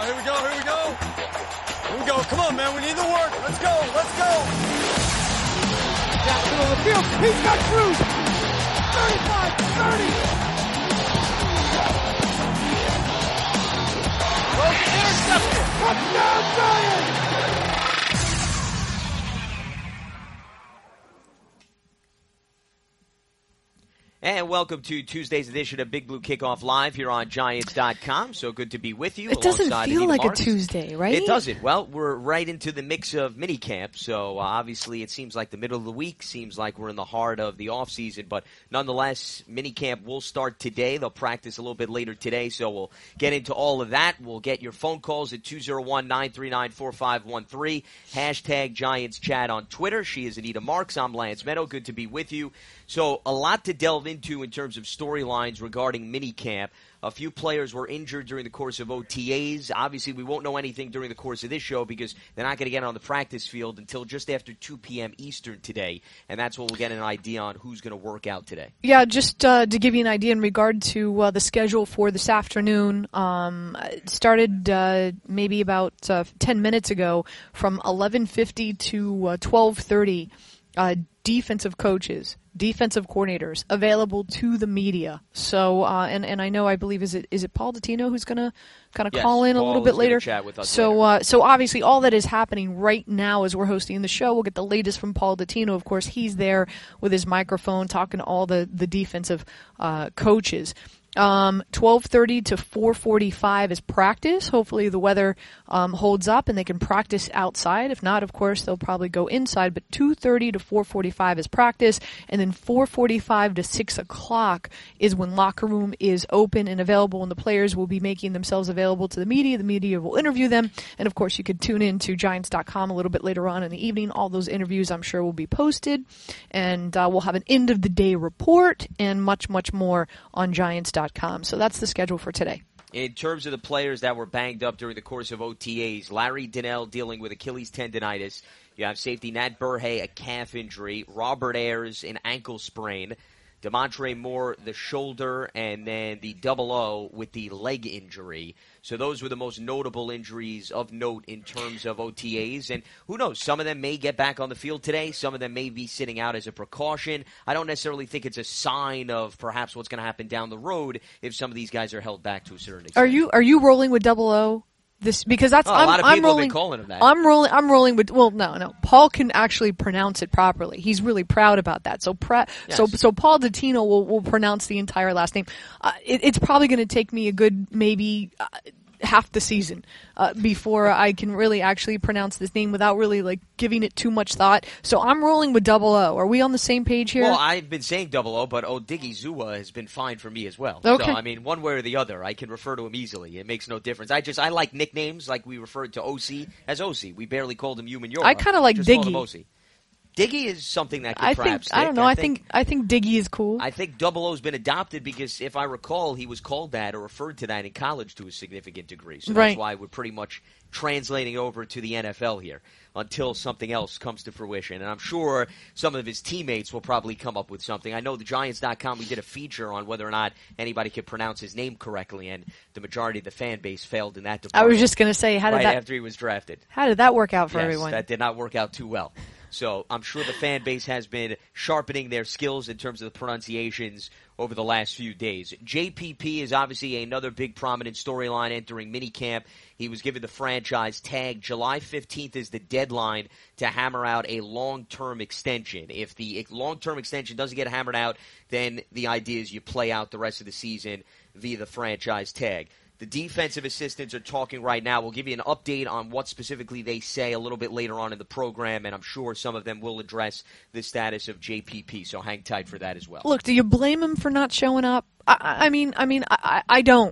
here we go. Here we go. Come on, man. We need the work. Let's go. Down the middle of the field. He's got Cruz. 35, 30. Intercepted. Touchdown, Giants. And welcome to Tuesday's edition of Big Blue Kickoff Live here on Giants.com. So good to be with you. It doesn't feel Anita like Marks. a Tuesday, right? It doesn't. Well, we're right into the mix of minicamp. So obviously it seems like the middle of the week. Seems like we're in the heart of the off season. But nonetheless, minicamp will start today. They'll practice a little bit later today. So we'll get into all of that. We'll get your phone calls at 201-939-4513. Hashtag Giants Chat on Twitter. She is Anita Marks. I'm Lance Meadow. Good to be with you. So a lot to delve into in terms of storylines regarding minicamp. A few players were injured during the course of OTAs. Obviously, we won't know anything during the course of this show because they're not going to get on the practice field until just after 2 p.m. Eastern today. And that's when we'll get an idea on who's going to work out today. Yeah, just to give you an idea in regard to the schedule for this afternoon, it started maybe about 10 minutes ago from 11:50 to 12:30. Defensive coaches, defensive coordinators available to the media. So, and I know, I believe, is it Paul Dottino who's going to kind of call in a little bit later? Chat with us so, later. So obviously all that is happening right now as we're hosting the show. We'll get the latest from Paul Dottino. Of course, he's there with his microphone talking to all the defensive coaches. 12:30 to 4:45 is practice. Hopefully the weather holds up and they can practice outside. If not, of course, they'll probably go inside. But 2:30 to 4:45 is practice, and then 4:45 to 6 o'clock is when locker room is open and available, and the players will be making themselves available to the media. The media will interview them, and of course, you can tune in to Giants.com a little bit later on in the evening. All those interviews, I'm sure, will be posted, and we'll have an end of the day report and much, much more on Giants.com. So that's the schedule for today. In terms of the players that were banged up during the course of OTAs, Larry Donnell dealing with Achilles tendonitis. You have safety Nat Burhay, a calf injury. Robert Ayers, an ankle sprain. Demontre Moore, the shoulder, and then the 00 with the leg injury. So those were the most notable injuries of note in terms of OTAs. And who knows, some of them may get back on the field today. Some of them may be sitting out as a precaution. I don't necessarily think it's a sign of perhaps what's going to happen down the road if some of these guys are held back to a certain extent. Are you rolling with 00? This, because that's, a lot of I'm people rolling, have been calling him that. I'm rolling with, well, no. Paul can actually pronounce it properly. He's really proud about that. So Paul Dottino will pronounce the entire last name. It's probably going to take me a good, maybe, half the season before I can really actually pronounce this name without really like giving it too much thought. So I'm rolling with 00. Are we on the same page here? Well, I've been saying 00, but Odighi Zua has been fine for me as well. Okay. So, I mean, one way or the other, I can refer to him easily. It makes no difference. I like nicknames, like we referred to OC as OC. We barely called him Human Euro. I kind of like Just Diggy. call him OC. Diggy is something that could perhaps stick. I don't know. I think Diggy is cool. I think 00's been adopted because, if I recall, he was called that or referred to that in college to a significant degree. So that's why we're pretty much translating over to the NFL here until something else comes to fruition. And I'm sure some of his teammates will probably come up with something. I know the Giants.com, we did a feature on whether or not anybody could pronounce his name correctly, and the majority of the fan base failed in that department. I was just going to say, after he was drafted. How did that work out for Yes, everyone? That did not work out too well. So I'm sure the fan base has been sharpening their skills in terms of the pronunciations over the last few days. JPP is obviously another big prominent storyline entering minicamp. He was given the franchise tag. July 15th is the deadline to hammer out a long-term extension. If the long-term extension doesn't get hammered out, then the idea is you play out the rest of the season via the franchise tag. The defensive assistants are talking right now. We'll give you an update on what specifically they say a little bit later on in the program, and I'm sure some of them will address the status of JPP, so hang tight for that as well. Look, do you blame him for not showing up? I don't.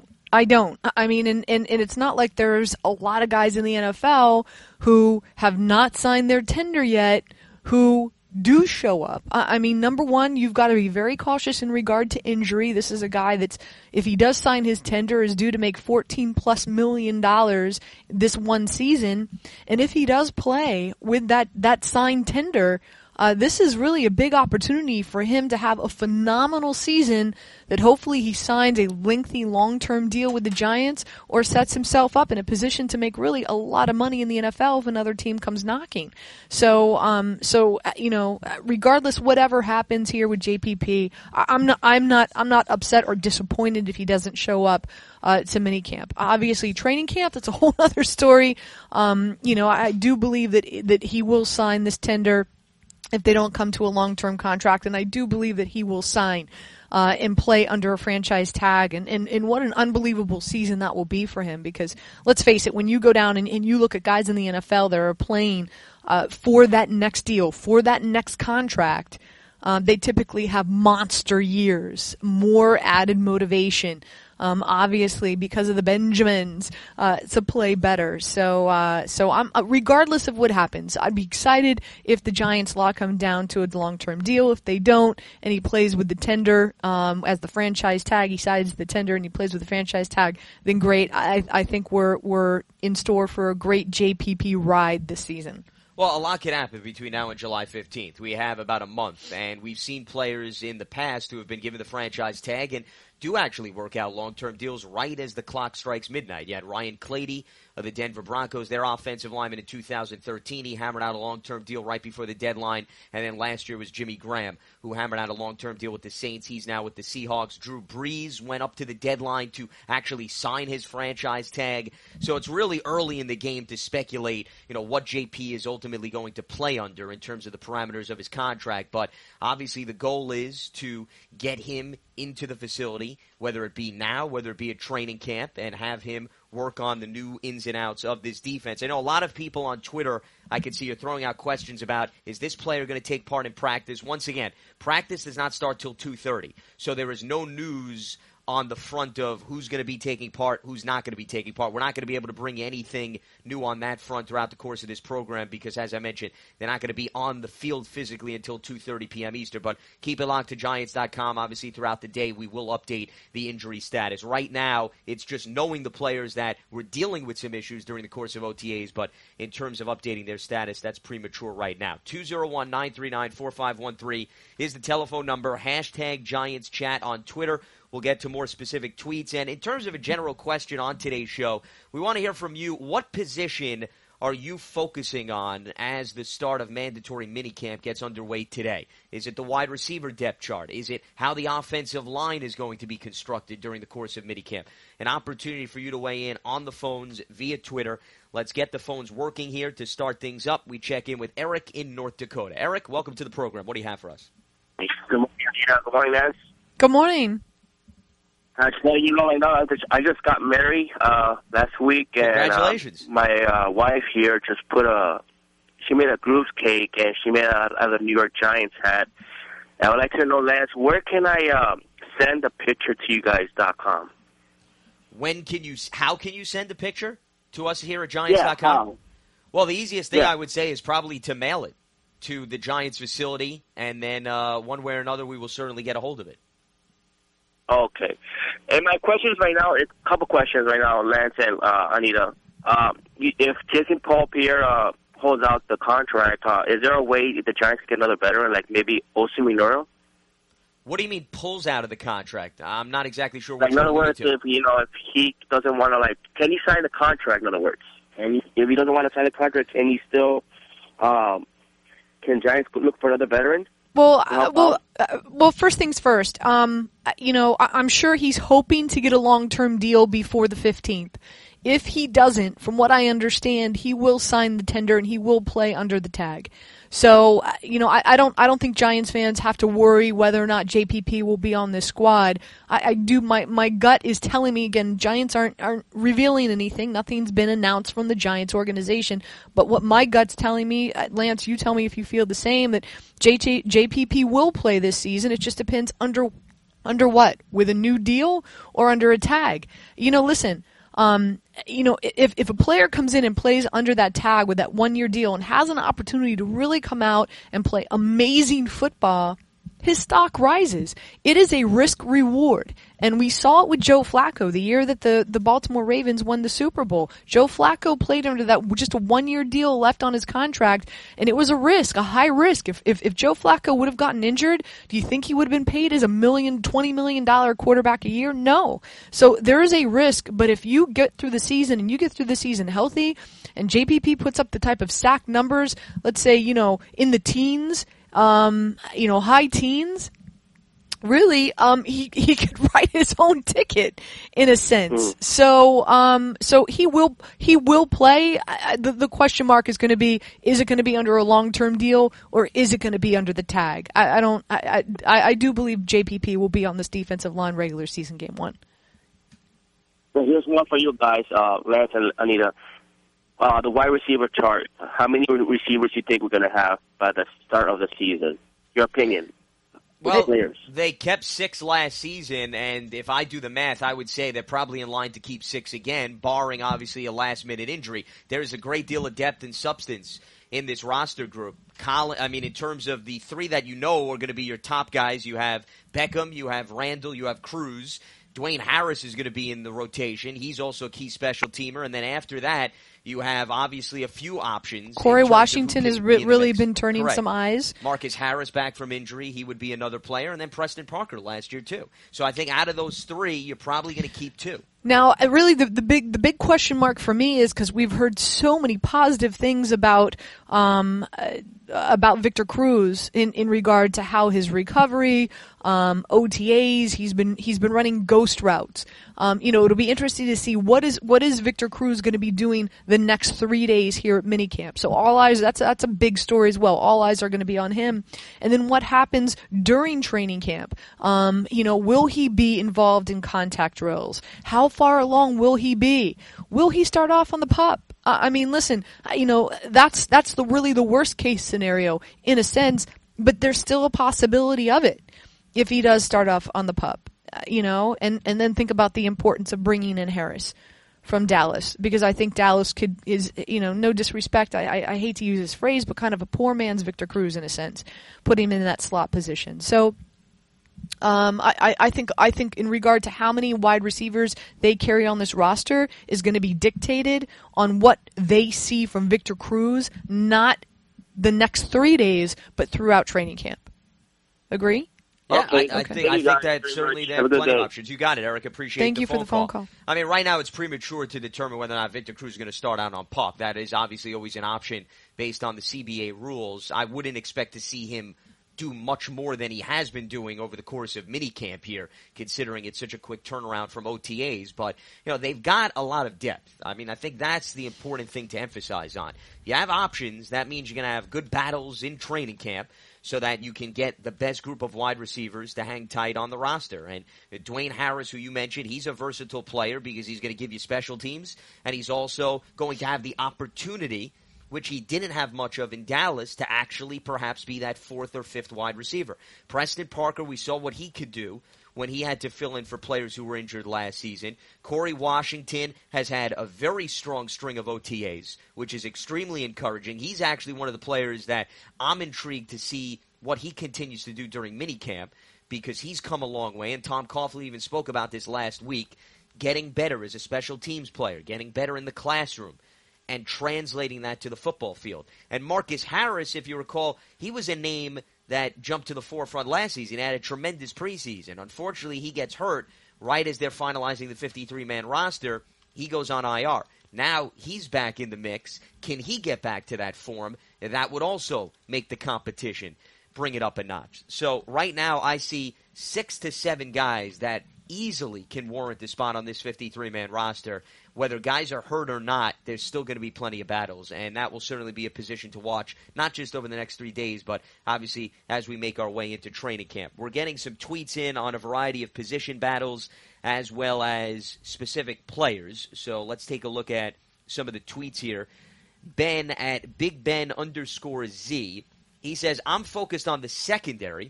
I mean, and it's not like there's a lot of guys in the NFL who have not signed their tender yet who do show up. I mean, number one, you've got to be very cautious in regard to injury. This is a guy that's, if he does sign his tender, is due to make $14+ million this one season. And if he does play with that signed tender, this is really a big opportunity for him to have a phenomenal season that hopefully he signs a lengthy long-term deal with the Giants or sets himself up in a position to make really a lot of money in the NFL if another team comes knocking. So regardless whatever happens here with JPP, I'm not upset or disappointed if he doesn't show up to minicamp. Obviously, training camp, that's a whole other story. I do believe that he will sign this tender if they don't come to a long-term contract, and I do believe that he will sign and play under a franchise tag, and what an unbelievable season that will be for him, because let's face it, when you go down and you look at guys in the NFL that are playing for that next deal, for that next contract, they typically have monster years, more added motivation, obviously because of the Benjamins, to play better. So I'm regardless of what happens, I'd be excited if the Giants lock him down to a long-term deal. If they don't, and he plays with the tender as the franchise tag, he signs the tender and he plays with the franchise tag, then great. I think we're in store for a great JPP ride this season. Well, a lot can happen between now and July 15th. We have about a month, and we've seen players in the past who have been given the franchise tag and do actually work out long-term deals right as the clock strikes midnight. You had Ryan Clady of the Denver Broncos, their offensive lineman in 2013. He hammered out a long-term deal right before the deadline. And then last year was Jimmy Graham, who hammered out a long-term deal with the Saints. He's now with the Seahawks. Drew Brees went up to the deadline to actually sign his franchise tag. So it's really early in the game to speculate, what JP is ultimately going to play under in terms of the parameters of his contract. But obviously the goal is to get him into the facility, whether it be now, whether it be at training camp, and have him work on the new ins and outs of this defense. I know a lot of people on Twitter, I can see, are throwing out questions about, is this player going to take part in practice? Once again, practice does not start till 2:30, so there is no news on the front of who's going to be taking part, who's not going to be taking part. We're not going to be able to bring anything new on that front throughout the course of this program because, as I mentioned, they're not going to be on the field physically until 2:30 p.m. Eastern. But keep it locked to Giants.com. Obviously, throughout the day, we will update the injury status. Right now, it's just knowing the players that were dealing with some issues during the course of OTAs, but in terms of updating their status, that's premature right now. 201-939-4513 is the telephone number. Hashtag Giants Chat on Twitter. We'll get to more specific tweets. And in terms of a general question on today's show, we want to hear from you. What position are you focusing on as the start of mandatory minicamp gets underway today? Is it the wide receiver depth chart? Is it how the offensive line is going to be constructed during the course of minicamp? An opportunity for you to weigh in on the phones via Twitter. Let's get the phones working here to start things up. We check in with Eric in North Dakota. Eric, welcome to the program. What do you have for us? Good morning, Anita. Good morning, Lance. Good morning. Actually, I just got married last week, and congratulations. My wife here just she made a groove cake, and she made it out of the New York Giants hat. I would like to know, Lance, where can I send a picture to you guys.com? How can you send a picture to us here at Giants.com? Yeah, well, the easiest thing I would say is probably to mail it to the Giants facility, and then one way or another, we will certainly get a hold of it. Okay. And my questions right now, a couple questions right now, Lance and Anita. If Jason Paul-Pierre holds out the contract, is there a way the Giants can get another veteran, like maybe Osi Minoro? What do you mean pulls out of the contract? I'm not exactly sure what like, you're in other words, to. if he doesn't want to, can he sign the contract, in other words? And if he doesn't want to sign the contract, can he still, can Giants look for another veteran? Well, first things first. I'm sure he's hoping to get a long-term deal before the 15th. If he doesn't, from what I understand, he will sign the tender and he will play under the tag. So, I don't think Giants fans have to worry whether or not JPP will be on this squad. My gut is telling me, again, Giants aren't revealing anything. Nothing's been announced from the Giants organization. But what my gut's telling me, Lance, you tell me if you feel the same, that JPP will play this season. It just depends under what? With a new deal or under a tag? Listen, if a player comes in and plays under that tag with that 1-year deal and has an opportunity to really come out and play amazing football, his stock rises. It is a risk reward. And we saw it with Joe Flacco the year that the Baltimore Ravens won the Super Bowl. Joe Flacco played under that just a 1-year deal left on his contract, and it was a risk, a high risk. If Joe Flacco would have gotten injured, do you think he would have been paid as $20 million quarterback a year? No. So there is a risk, but if you get through the season and you get through the season healthy, and JPP puts up the type of sack numbers, let's say, in the teens, high teens, really, he could write his own ticket in a sense. So he will play. The question mark is going to be: is it going to be under a long-term deal or is it going to be under the tag? I do believe JPP will be on this defensive line regular season game 1. So here's one for you guys, Lance and Anita. The wide receiver chart. How many receivers do you think we're going to have by the start of the season? Your opinion. Well, they kept 6 last season, and if I do the math, I would say they're probably in line to keep 6 again, barring obviously a last-minute injury. There's a great deal of depth and substance in this roster group. In terms of the 3 that are going to be your top guys, you have Beckham, you have Randall, you have Cruz. Dwayne Harris is going to be in the rotation. He's also a key special teamer. And then after that, you have obviously a few options. Corey Washington has really been turning some eyes. Marcus Harris back from injury. He would be another player. And then Preston Parker last year, too. So I think out of those 3, you're probably going to keep 2. Now, really, the big question mark for me is because we've heard so many positive things about Victor Cruz in regard to how his recovery, OTAs, he's been running ghost routes. It'll be interesting to see what is Victor Cruz going to be doing the next 3 days here at minicamp. So all eyes, that's a big story as well. All eyes are going to be on him. And then what happens during training camp? Will he be involved in contact drills? How far along will he be? Will he start off on the pup? Listen, that's really the worst case scenario in a sense, but there's still a possibility of it if he does start off on the pup, and then think about the importance of bringing in Harris from Dallas, because I think Dallas is no disrespect, I hate to use this phrase, but kind of a poor man's Victor Cruz in a sense, put him in that slot position. So I think in regard to how many wide receivers they carry on this roster is going to be dictated on what they see from Victor Cruz, not the next 3 days, but throughout training camp. Agree? Yeah, okay. I think that certainly they have plenty of options. You got it, Eric. Appreciate Thank you for the phone call. Right now it's premature to determine whether or not Victor Cruz is going to start out on pup. That is obviously always an option based on the CBA rules. I wouldn't expect to see him do much more than he has been doing over the course of minicamp here, considering it's such a quick turnaround from OTAs. But, they've got a lot of depth. I think that's the important thing to emphasize on. You have options. That means you're going to have good battles in training camp so that you can get the best group of wide receivers to hang tight on the roster. And Dwayne Harris, who you mentioned, he's a versatile player because he's going to give you special teams, and he's also going to have the opportunity, which he didn't have much of in Dallas, to actually perhaps be that 4th or 5th wide receiver. Preston Parker, we saw what he could do when he had to fill in for players who were injured last season. Corey Washington has had a very strong string of OTAs, which is extremely encouraging. He's actually one of the players that I'm intrigued to see what he continues to do during minicamp, because he's come a long way, and Tom Coughlin even spoke about this last week, getting better as a special teams player, getting better in the classroom, and translating that to the football field. And Marcus Harris, if you recall, he was a name that jumped to the forefront last season. He had a tremendous preseason. Unfortunately, he gets hurt right as they're finalizing the 53-man roster. He goes on IR. Now he's back in the mix. Can he get back to that form? And that would also make the competition bring it up a notch. So right now I see 6 to 7 guys that easily can warrant the spot on this 53-man roster. Whether guys are hurt or not, there's still going to be plenty of battles, and that will certainly be a position to watch, not just over the next 3 days, but obviously as we make our way into training camp. We're getting some tweets in on a variety of position battles as well as specific players, so let's take a look at some of the tweets here. Ben at BigBen_Z, he says, I'm focused on the secondary.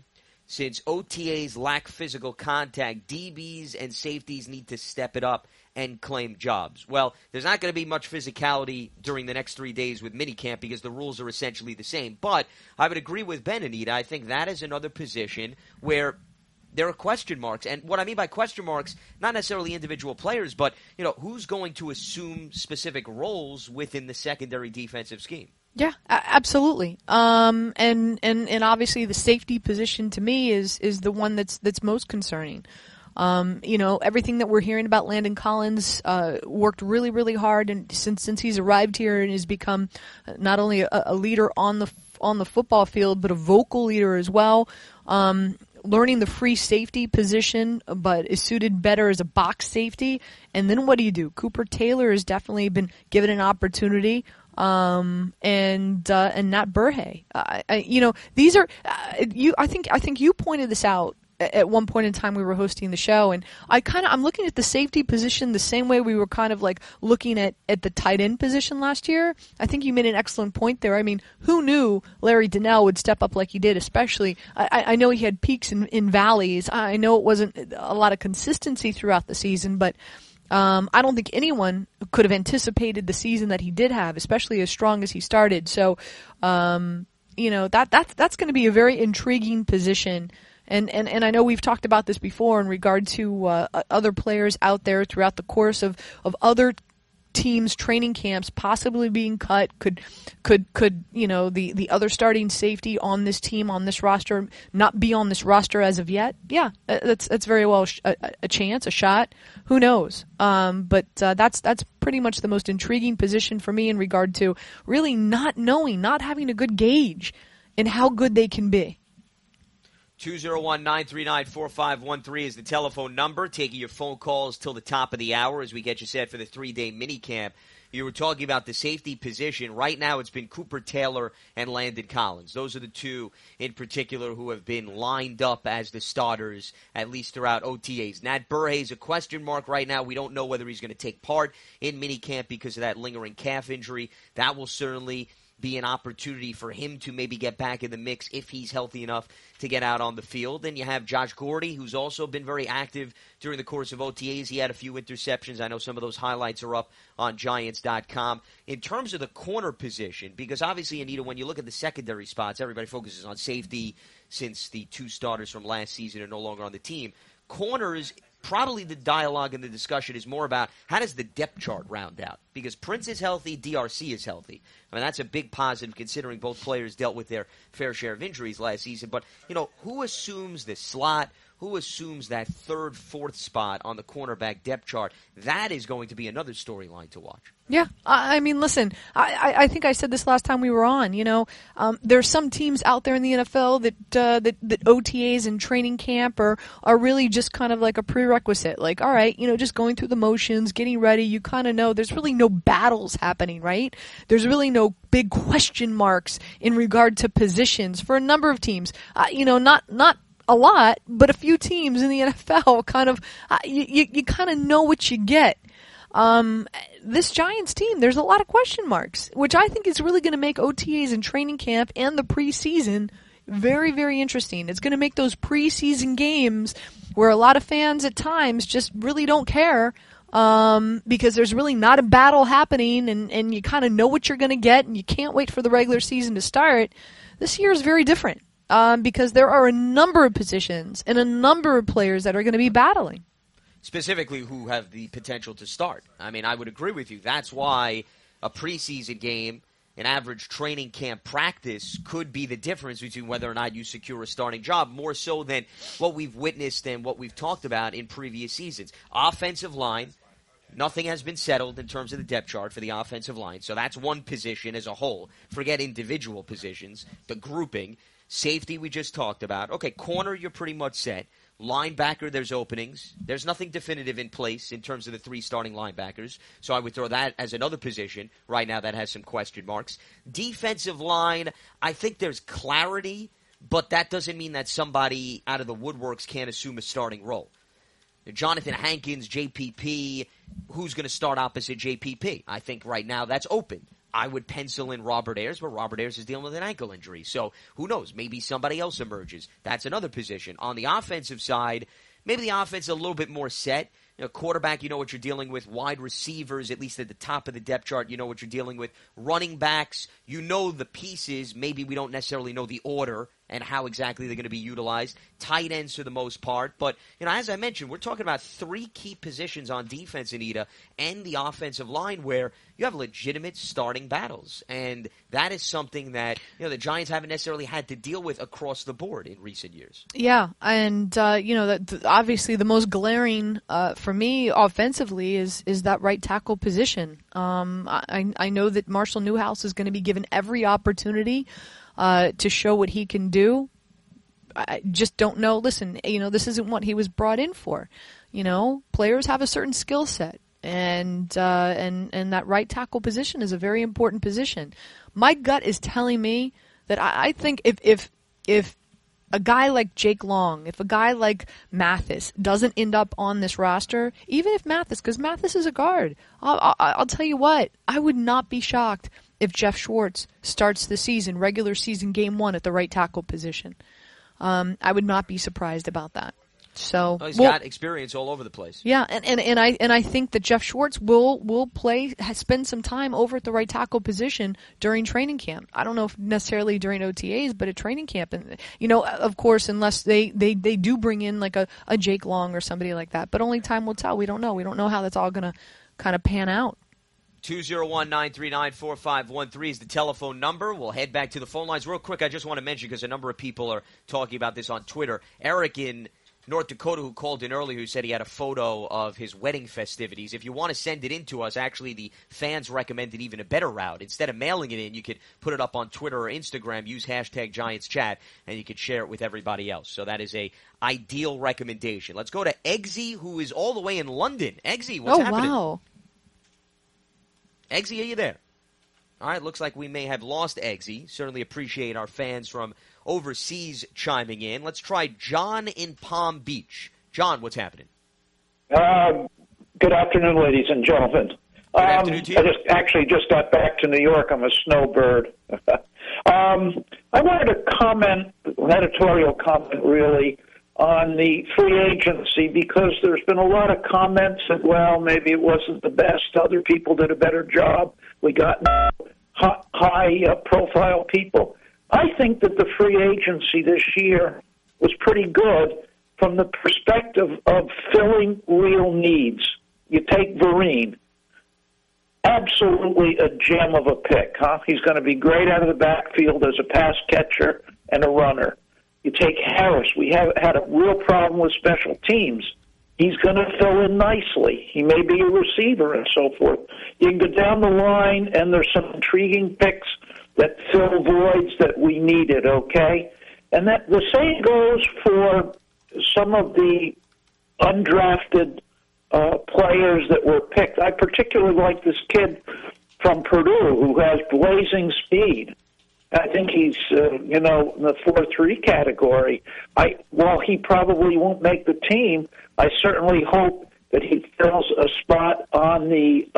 since OTAs lack physical contact, DBs and safeties need to step it up and claim jobs. Well, there's not going to be much physicality during the next 3 days with minicamp because the rules are essentially the same. But I would agree with Ben, Anita. I think that is another position where there are question marks. And what I mean by question marks, not necessarily individual players, but who's going to assume specific roles within the secondary defensive scheme? Yeah, absolutely. And obviously the safety position to me is the one that's most concerning. Everything that we're hearing about Landon Collins worked really, really hard, and since he's arrived here and has become not only a leader on the football field, but a vocal leader as well. Learning the free safety position, but is suited better as a box safety. And then what do? Cooper Taylor has definitely been given an opportunity. And Nat Burhay. These are I think you pointed this out at one point in time we were hosting the show, and I'm looking at the safety position the same way we were kind of like looking at the tight end position last year. I think you made an excellent point there. I mean, who knew Larry Donnell would step up like he did, especially I know he had peaks and valleys. I know it wasn't a lot of consistency throughout the season, but I don't think anyone could have anticipated the season that he did have, especially as strong as he started. So, that's going to be a very intriguing position. And I know we've talked about this before in regard to other players out there throughout the course of other teams' training camps possibly being cut. Could the other starting safety on this team, on this roster, not be on this roster as of yet? Yeah, that's very well a chance, a shot. Who knows? But that's pretty much the most intriguing position for me in regard to really not knowing, not having a good gauge in how good they can be. 201-939-4513 is the telephone number. Taking your phone calls till the top of the hour as we get you set for the 3-day minicamp. You were talking about the safety position. Right now it's been Cooper Taylor and Landon Collins. Those are the two in particular who have been lined up as the starters, at least throughout OTAs. Nat Burhay is a question mark right now. We don't know whether he's going to take part in minicamp because of that lingering calf injury. That will certainly be an opportunity for him to maybe get back in the mix if he's healthy enough to get out on the field. Then you have Josh Gordy, who's also been very active during the course of OTAs. He had a few interceptions. I know some of those highlights are up on Giants.com. In terms of the corner position, because obviously, Anita, when you look at the secondary spots, everybody focuses on safety since the two starters from last season are no longer on the team. Corners, probably the dialogue and the discussion is more about how does the depth chart round out? Because Prince is healthy, DRC is healthy. I mean, that's a big positive considering both players dealt with their fair share of injuries last season. But, who assumes the slot? Who assumes that third, fourth spot on the cornerback depth chart? That is going to be another storyline to watch. Yeah, I mean, listen, I think I said this last time we were on. There's some teams out there in the NFL that OTAs and training camp are really just kind of like a prerequisite. Like, all right, just going through the motions, getting ready. You kind of know there's really no battles happening, right? There's really no big question marks in regard to positions for a number of teams. Not a lot, but a few teams in the NFL kind of you kind of know what you get. This Giants team, there's a lot of question marks, which I think is really going to make OTAs and training camp and the preseason very, very interesting. It's going to make those preseason games where a lot of fans at times just really don't care because there's really not a battle happening and you kind of know what you're going to get and you can't wait for the regular season to start. This year is very different. Because there are a number of positions and a number of players that are going to be battling. Specifically who have the potential to start. I mean, I would agree with you. That's why a preseason game, an average training camp practice could be the difference between whether or not you secure a starting job, more so than what we've witnessed and what we've talked about in previous seasons. Offensive line, nothing has been settled in terms of the depth chart for the offensive line. So that's one position as a whole. Forget individual positions, the grouping. Safety we just talked about. Okay, corner you're pretty much set. Linebacker, there's openings. There's nothing definitive in place in terms of the three starting linebackers. So I would throw that as another position right now that has some question marks. Defensive line, I think there's clarity, but that doesn't mean that somebody out of the woodworks can't assume a starting role. Jonathan Hankins, JPP, who's going to start opposite JPP? I think right now that's open. I would pencil in Robert Ayers, but Robert Ayers is dealing with an ankle injury. So who knows? Maybe somebody else emerges. That's another position. On the offensive side, maybe the offense is a little bit more set. Quarterback, you know what you're dealing with. Wide receivers, at least at the top of the depth chart, you know what you're dealing with. Running backs, you know the pieces. Maybe we don't necessarily know the order and how exactly they're going to be utilized. Tight ends for the most part. But, as I mentioned, we're talking about 3 key positions on defense, Anita, and the offensive line where you have legitimate starting battles. And that is something that, the Giants haven't necessarily had to deal with across the board in recent years. Yeah, and, obviously the most glaring for me offensively is that right tackle position. I know that Marshall Newhouse is going to be given every opportunity to show what he can do. I just don't know. Listen, this isn't what he was brought in for. Players have a certain skill set, and that right tackle position is a very important position. My gut is telling me that I think if a guy like Jake Long, if a guy like Mathis doesn't end up on this roster, even if because Mathis is a guard, I'll tell you what, I would not be shocked if Jeff Schwartz starts the season, regular season, game 1 at the right tackle position. I would not be surprised about that. So he's got experience all over the place. Yeah, and I think that Jeff Schwartz will spend some time over at the right tackle position during training camp. I don't know if necessarily during OTAs, but at training camp, and of course, unless they do bring in like a Jake Long or somebody like that. But only time will tell. We don't know. We don't know how that's all going to kind of pan out. 201-939-4513 is the telephone number. We'll head back to the phone lines real quick. I just want to mention, because a number of people are talking about this on Twitter, Eric in North Dakota, who called in earlier, who said he had a photo of his wedding festivities. If you want to send it in to us, actually the fans recommended even a better route. Instead of mailing it in, you could put it up on Twitter or Instagram, use hashtag GiantsChat, and you could share it with everybody else. So that is a ideal recommendation. Let's go to Eggsy, who is all the way in London. Eggsy, what's happening? Oh, wow. Eggsy, are you there? All right, looks like we may have lost Eggsy. Certainly appreciate our fans from overseas chiming in. Let's try John in Palm Beach. John, what's happening? Good afternoon, ladies and gentlemen. Good afternoon to you. I just got back to New York. I'm a snowbird. I wanted to comment, an editorial comment really, on the free agency, because there's been a lot of comments that, well, maybe it wasn't the best. Other people did a better job. We got high-profile people. I think that the free agency this year was pretty good from the perspective of filling real needs. You take Vereen, absolutely a gem of a pick, huh? He's going to be great out of the backfield as a pass catcher and a runner. You take Harris. We have had a real problem with special teams. He's going to fill in nicely. He may be a receiver and so forth. You can go down the line, and there's some intriguing picks that fill voids that we needed, okay? And that the same goes for some of the undrafted players that were picked. I particularly like this kid from Purdue who has blazing speed. I think he's, in the 4-3 category. While he probably won't make the team, I certainly hope that he fills a spot on the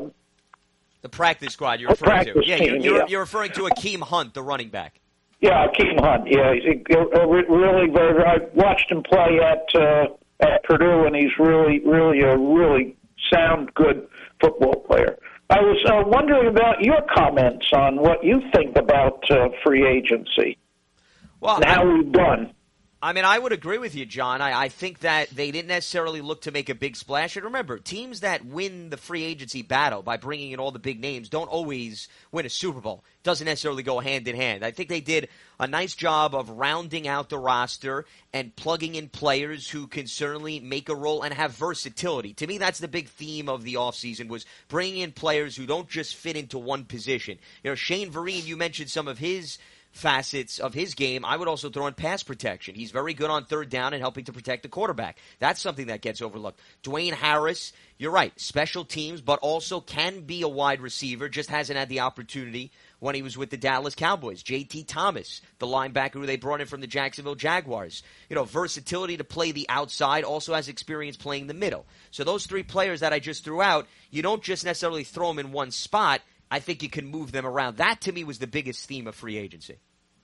practice squad you're referring to. Yeah, team, you're referring to Akeem Hunt, the running back. Yeah, Akeem Hunt. Yeah, he's really very. I watched him play at Purdue, and he's really a really sound, good football player. I was wondering about your comments on what you think about free agency and how we've done. I mean, I would agree with you, John. I think that they didn't necessarily look to make a big splash. And remember, teams that win the free agency battle by bringing in all the big names don't always win a Super Bowl. It doesn't necessarily go hand in hand. I think they did a nice job of rounding out the roster and plugging in players who can certainly make a role and have versatility. To me, that's the big theme of the offseason, was bringing in players who don't just fit into one position. Shane Vereen, you mentioned some of his facets of his game. I would also throw in pass protection. He's very good on third down and helping to protect the quarterback. That's something that gets overlooked. Dwayne Harris, you're right, special teams, but also can be a wide receiver, just hasn't had the opportunity when he was with the Dallas Cowboys. J.T. Thomas, the linebacker who they brought in from the Jacksonville Jaguars. Versatility to play the outside, also has experience playing the middle. So those three players that I just threw out, you don't just necessarily throw them in one spot. I think you can move them around. That, to me, was the biggest theme of free agency.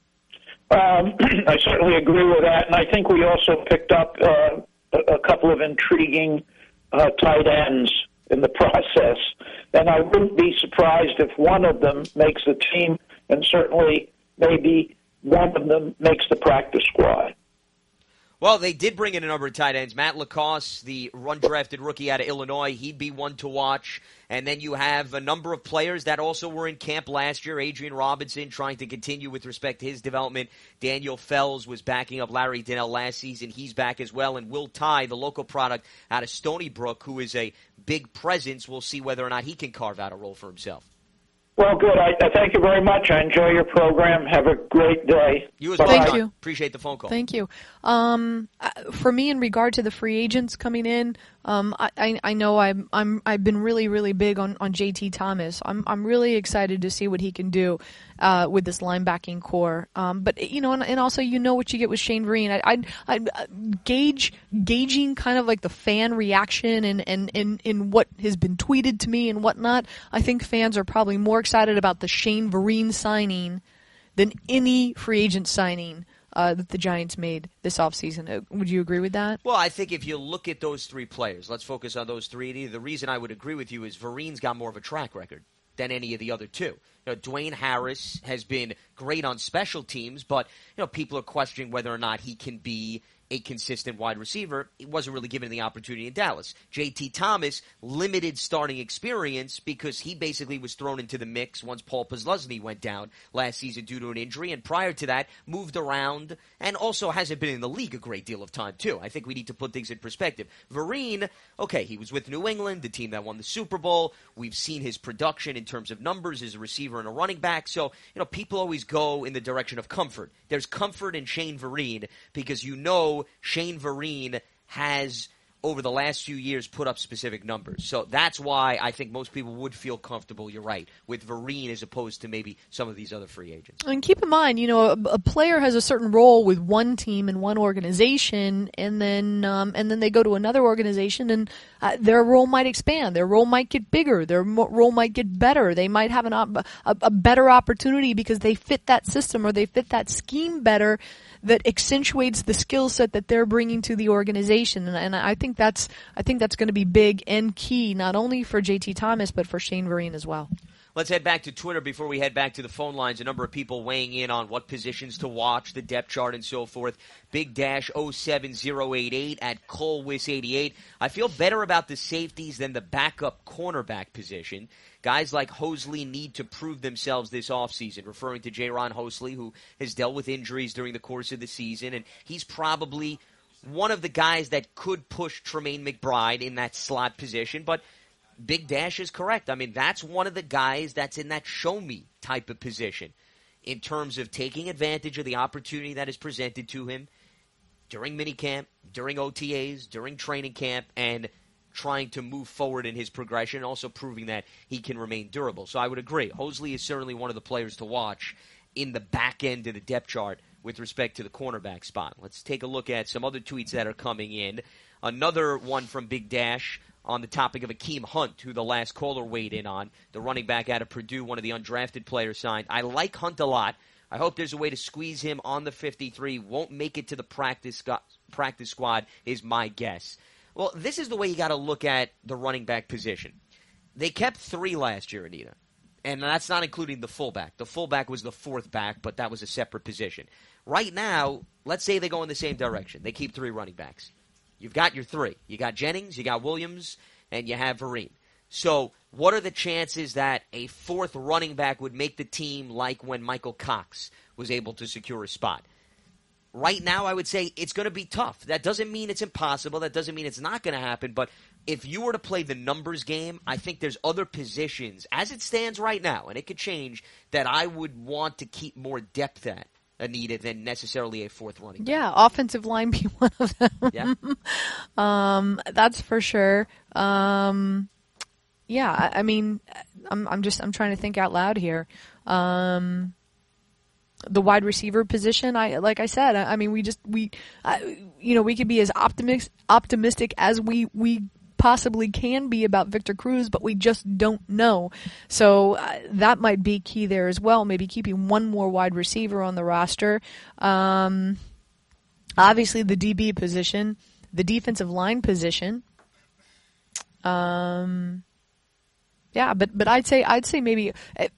I certainly agree with that, and I think we also picked up a couple of intriguing tight ends in the process. And I wouldn't be surprised if one of them makes the team, and certainly maybe one of them makes the practice squad. Well, they did bring in a number of tight ends. Matt Lacoste, the undrafted rookie out of Illinois, he'd be one to watch. And then you have a number of players that also were in camp last year. Adrian Robinson trying to continue with respect to his development. Daniel Fells was backing up Larry Donnell last season. He's back as well. And Will Tye, the local product out of Stony Brook, who is a big presence. We'll see whether or not he can carve out a role for himself. Well, good. I thank you very much. I enjoy your program. Have a great day. You as well. Thank you. Appreciate the phone call. Thank you. For me, in regard to the free agents coming in, I know I've been really, really big on JT Thomas. I'm really excited to see what he can do with this linebacking core. But and also what you get with Shane Vereen. I gauging kind of like the fan reaction and in what has been tweeted to me and whatnot. I think fans are probably more excited about the Shane Vereen signing than any free agent signing that the Giants made this offseason. Would you agree with that? Well, I think if you look at those three players, let's focus on those three. The reason I would agree with you is Vereen's got more of a track record than any of the other two. Dwayne Harris has been great on special teams, but people are questioning whether or not he can be a consistent wide receiver. He wasn't really given the opportunity in Dallas. JT Thomas, limited starting experience because he basically was thrown into the mix once Paul Posluszny went down last season due to an injury, and prior to that, moved around and also hasn't been in the league a great deal of time, too. I think we need to put things in perspective. Vereen, okay, he was with New England, the team that won the Super Bowl. We've seen his production in terms of numbers as a receiver and a running back, so, people always go in the direction of comfort. There's comfort in Shane Vereen because Shane Vereen has, over the last few years, put up specific numbers. So that's why I think most people would feel comfortable, you're right, with Vereen as opposed to maybe some of these other free agents. And keep in mind, a player has a certain role with one team and one organization, and then they go to another organization, and their role might expand. Their role might get bigger. Their role might get better. They might have a better opportunity because they fit that system or they fit that scheme better that accentuates the skill set that they're bringing to the organization. And I think that's going to be big and key, not only for JT Thomas, but for Shane Vereen as well. Let's head back to Twitter before we head back to the phone lines. A number of people weighing in on what positions to watch, the depth chart, and so forth. Big-07088 at Colwis88. I feel better about the safeties than the backup cornerback position. Guys like Hosley need to prove themselves this offseason, referring to Jaron Hosley, who has dealt with injuries during the course of the season, and he's probably one of the guys that could push Tremaine McBride in that slot position, but Big Dash is correct. I mean, that's one of the guys that's in that show-me type of position in terms of taking advantage of the opportunity that is presented to him during minicamp, during OTAs, during training camp, and trying to move forward in his progression, also proving that he can remain durable. So I would agree. Hosley is certainly one of the players to watch in the back end of the depth chart with respect to the cornerback spot. Let's take a look at some other tweets that are coming in. Another one from Big Dash on the topic of Akeem Hunt, who the last caller weighed in on, the running back out of Purdue, one of the undrafted players signed. I like Hunt a lot. I hope there's a way to squeeze him on the 53. Won't make it to the practice squad is my guess. Well, this is the way you got to look at the running back position. They kept 3 last year, Anita, and that's not including the fullback. The fullback was the 4th back, but that was a separate position. Right now, let's say they go in the same direction. They keep 3 running backs. You've got your 3. You got Jennings, you got Williams, and you have Vereen. So what are the chances that a 4th running back would make the team like when Michael Cox was able to secure a spot? Right now, I would say it's going to be tough. That doesn't mean it's impossible. That doesn't mean it's not going to happen. But if you were to play the numbers game, I think there's other positions, as it stands right now, and it could change, that I would want to keep more depth at, Anita, than necessarily a 4th running back. Yeah, offensive line be one of them. Yeah. That's for sure. Yeah, I mean, I'm trying to think out loud here. The wide receiver position, like I said, I mean, we could be as optimistic as we possibly can be about Victor Cruz, but we just don't know. So that might be key there as well, maybe keeping one more wide receiver on the roster. Obviously the DB position, the defensive line position. Yeah, but I'd say maybe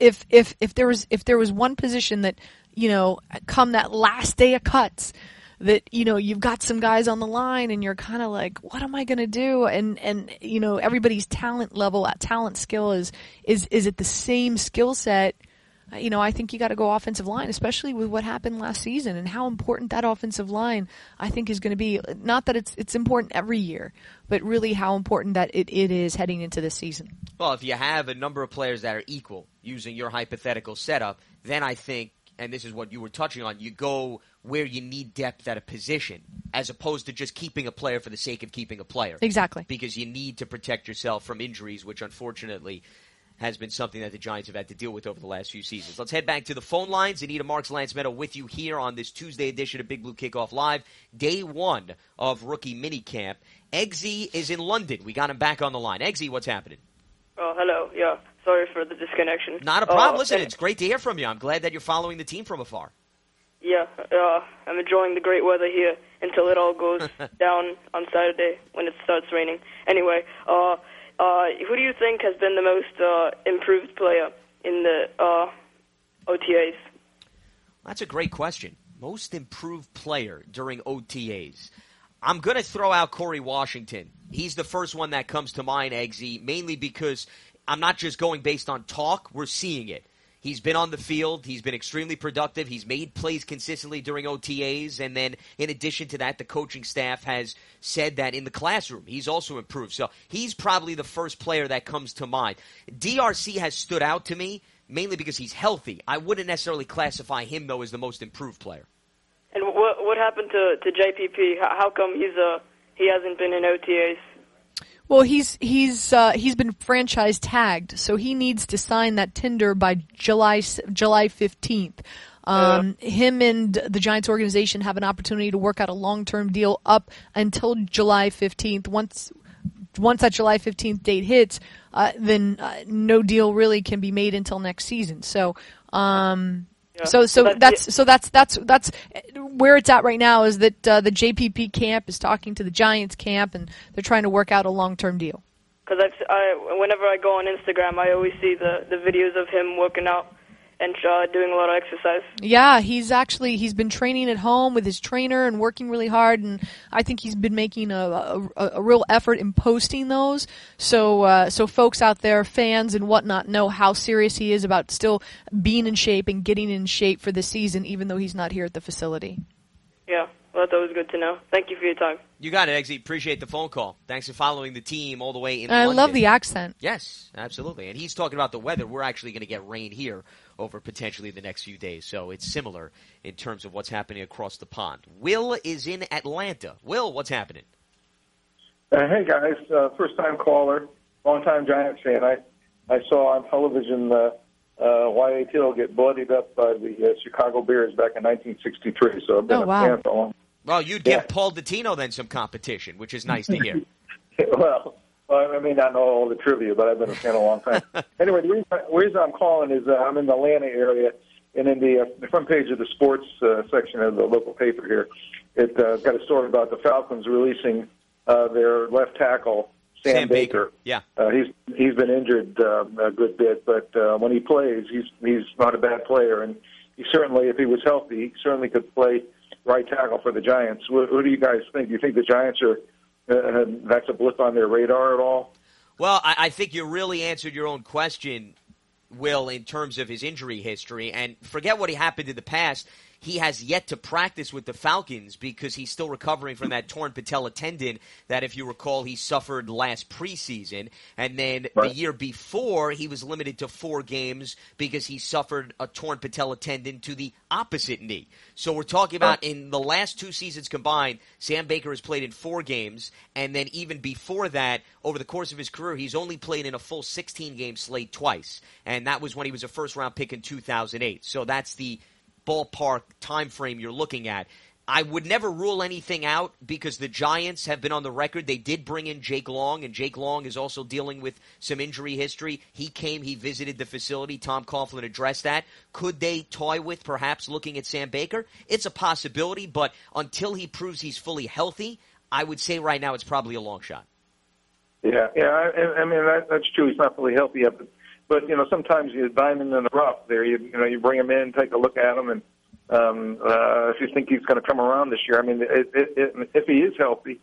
if there was one position that, come that last day of cuts, that, you've got some guys on the line and you're kind of like, what am I going to do? And everybody's talent skill is at the same skill set. I think you got to go offensive line, especially with what happened last season and how important that offensive line, I think, is going to be. Not that it's important every year, but really how important that it is heading into this season. Well, if you have a number of players that are equal using your hypothetical setup, then I think, and this is what you were touching on, you go where you need depth at a position as opposed to just keeping a player for the sake of keeping a player. Exactly. Because you need to protect yourself from injuries, which unfortunately has been something that the Giants have had to deal with over the last few seasons. Let's head back to the phone lines. Anita Marks, Lance Meadow with you here on this Tuesday edition of Big Blue Kickoff Live, day one of rookie minicamp. Eggsy is in London. We got him back on the line. Eggsy, what's happening? Oh, hello. Yeah, sorry for the disconnection. Not a problem. Listen, it's great to hear from you. I'm glad that you're following the team from afar. Yeah, I'm enjoying the great weather here until it all goes down on Saturday when it starts raining. Anyway, who do you think has been the most improved player in the OTAs? That's a great question. Most improved player during OTAs. I'm going to throw out Corey Washington. He's the first one that comes to mind, Eggsy, mainly because I'm not just going based on talk. We're seeing it. He's been on the field. He's been extremely productive. He's made plays consistently during OTAs. And then in addition to that, the coaching staff has said that in the classroom, he's also improved. So he's probably the first player that comes to mind. DRC has stood out to me mainly because he's healthy. I wouldn't necessarily classify him, though, as the most improved player. And what happened to JPP? How come he hasn't been in OTAs? Well, he's been franchise tagged, so he needs to sign that tender by July 15th. Him and the Giants organization have an opportunity to work out a long-term deal up until July 15th. Once that July 15th date hits, then no deal really can be made until next season. So. So that's where it's at right now, is that the JPP camp is talking to the Giants camp, and they're trying to work out a long-term deal. Because whenever I go on Instagram, I always see the videos of him working out and doing a lot of exercise. Yeah, he's been training at home with his trainer and working really hard, and I think he's been making a real effort in posting those. So folks out there, fans and whatnot, know how serious he is about still being in shape and getting in shape for the season, even though he's not here at the facility. Yeah, well, that's always good to know. Thank you for your time. You got it, Eggsy. Appreciate the phone call. Thanks for following the team all the way in London. London. I love the accent. Yes, absolutely. And he's talking about the weather. We're actually going to get rain here over potentially the next few days. So it's similar in terms of what's happening across the pond. Will is in Atlanta. Will, what's happening? Hey, guys. First-time caller, long-time Giants fan. I saw on television Y.A. Tittle get bloodied up by the Chicago Bears back in 1963. So I've been a fan for a long time. Well, you'd give Paul Dottino then some competition, which is nice to hear. Well, I may not know all the trivia, but I've been a fan a long time. Anyway, the reason I'm calling is I'm in the Atlanta area, and in the front page of the sports section of the local paper here, it got a story about the Falcons releasing their left tackle, Sam Baker. Yeah, he's been injured a good bit, but when he plays, he's not a bad player, and he certainly, if he was healthy, he certainly could play right tackle for the Giants. Who do you guys think? Do you think the Giants are that's a blip on their radar at all? Well, I think you really answered your own question, Will, in terms of his injury history. And forget what happened in the past. He has yet to practice with the Falcons because he's still recovering from that torn patella tendon that, if you recall, he suffered last preseason. And then the year before, he was limited to 4 games because he suffered a torn patella tendon to the opposite knee. So we're talking about in the last 2 seasons combined, Sam Baker has played in 4 games. And then even before that, over the course of his career, he's only played in a full 16-game slate twice. And that was when he was a first-round pick in 2008. So that's the ballpark time frame you're looking at. I would never rule anything out because the Giants have been on the record. They did bring in Jake Long, and Jake Long is also dealing with some injury history. He visited the facility. Tom Coughlin addressed that. Could they toy with perhaps looking at Sam Baker? It's a possibility, but until he proves he's fully healthy, I would say right now it's probably a long shot. Yeah. I mean, that's true. He's not fully healthy yet, but sometimes you diamond in the rough there. You bring him in, take a look at him, and if you think he's going to come around this year, I mean, if he is healthy,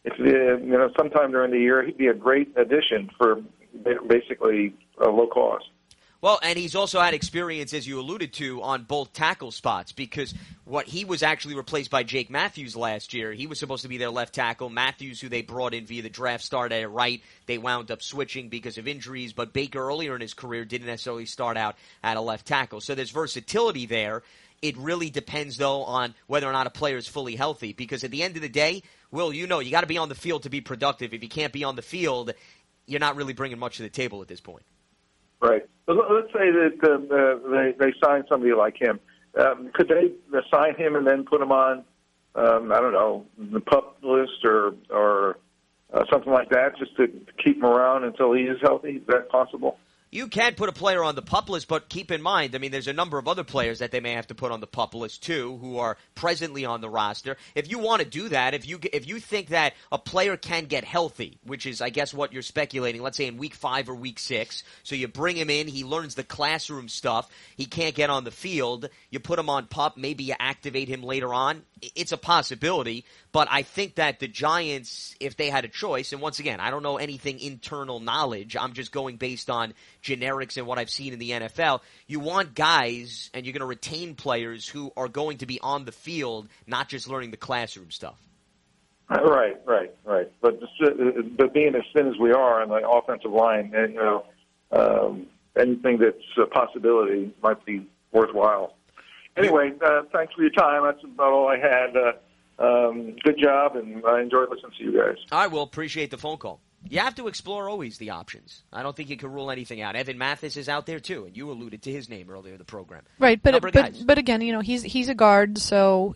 sometime during the year, he'd be a great addition for basically low cost. Well, and he's also had experience, as you alluded to, on both tackle spots because he was actually replaced by Jake Matthews last year. He was supposed to be their left tackle. Matthews, who they brought in via the draft, started at right. They wound up switching because of injuries, but Baker earlier in his career didn't necessarily start out at a left tackle. So there's versatility there. It really depends, though, on whether or not a player is fully healthy because at the end of the day, Will, you got to be on the field to be productive. If you can't be on the field, you're not really bringing much to the table at this point. Right. But let's say that they sign somebody like him. Could they sign him and then put him on, I don't know, the PUP list or something like that, just to keep him around until he is healthy? Is that possible? You can put a player on the PUP list, but keep in mind, I mean, there's a number of other players that they may have to put on the PUP list too, who are presently on the roster. If you want to do that, if you think that a player can get healthy, which is, I guess, what you're speculating, let's say in week 5 or week 6, so you bring him in, he learns the classroom stuff, he can't get on the field, you put him on PUP, maybe you activate him later on. It's a possibility, but I think that the Giants, if they had a choice, and once again, I don't know anything internal knowledge, I'm just going based on generics and what I've seen in the NFL, you want guys, and you're going to retain players who are going to be on the field, not just learning the classroom stuff. Right. But being as thin as we are on the offensive line, anything that's a possibility might be worthwhile. Anyway, thanks for your time. That's about all I had. Good job, and I enjoyed listening to you guys. I will appreciate the phone call. You have to explore always the options. I don't think you can rule anything out. Evan Mathis is out there too, and you alluded to his name earlier in the program. Right, but again, he's a guard, so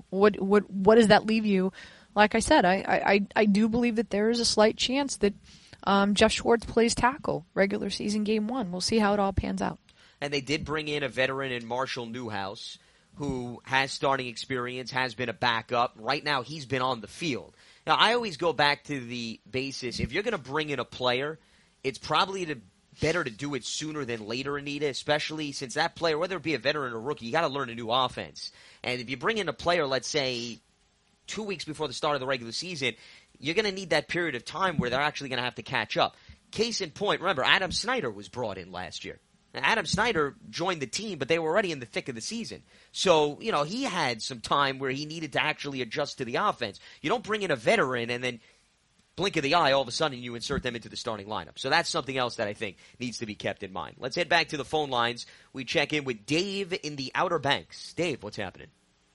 what does that leave you? Like I said, I do believe that there is a slight chance that Jeff Schwartz plays tackle regular season game 1. We'll see how it all pans out. And they did bring in a veteran in Marshall Newhouse, who has starting experience, has been a backup. Right now, he's been on the field. Now, I always go back to the basis. If you're going to bring in a player, it's probably better to do it sooner than later, Anita, especially since that player, whether it be a veteran or rookie, you got to learn a new offense. And if you bring in a player, let's say, 2 weeks before the start of the regular season, you're going to need that period of time where they're actually going to have to catch up. Case in point, remember, Adam Snyder was brought in last year. Adam Snyder joined the team, but they were already in the thick of the season. So, he had some time where he needed to actually adjust to the offense. You don't bring in a veteran and then blink of the eye, all of a sudden you insert them into the starting lineup. So that's something else that I think needs to be kept in mind. Let's head back to the phone lines. We check in with Dave in the Outer Banks. Dave, what's happening?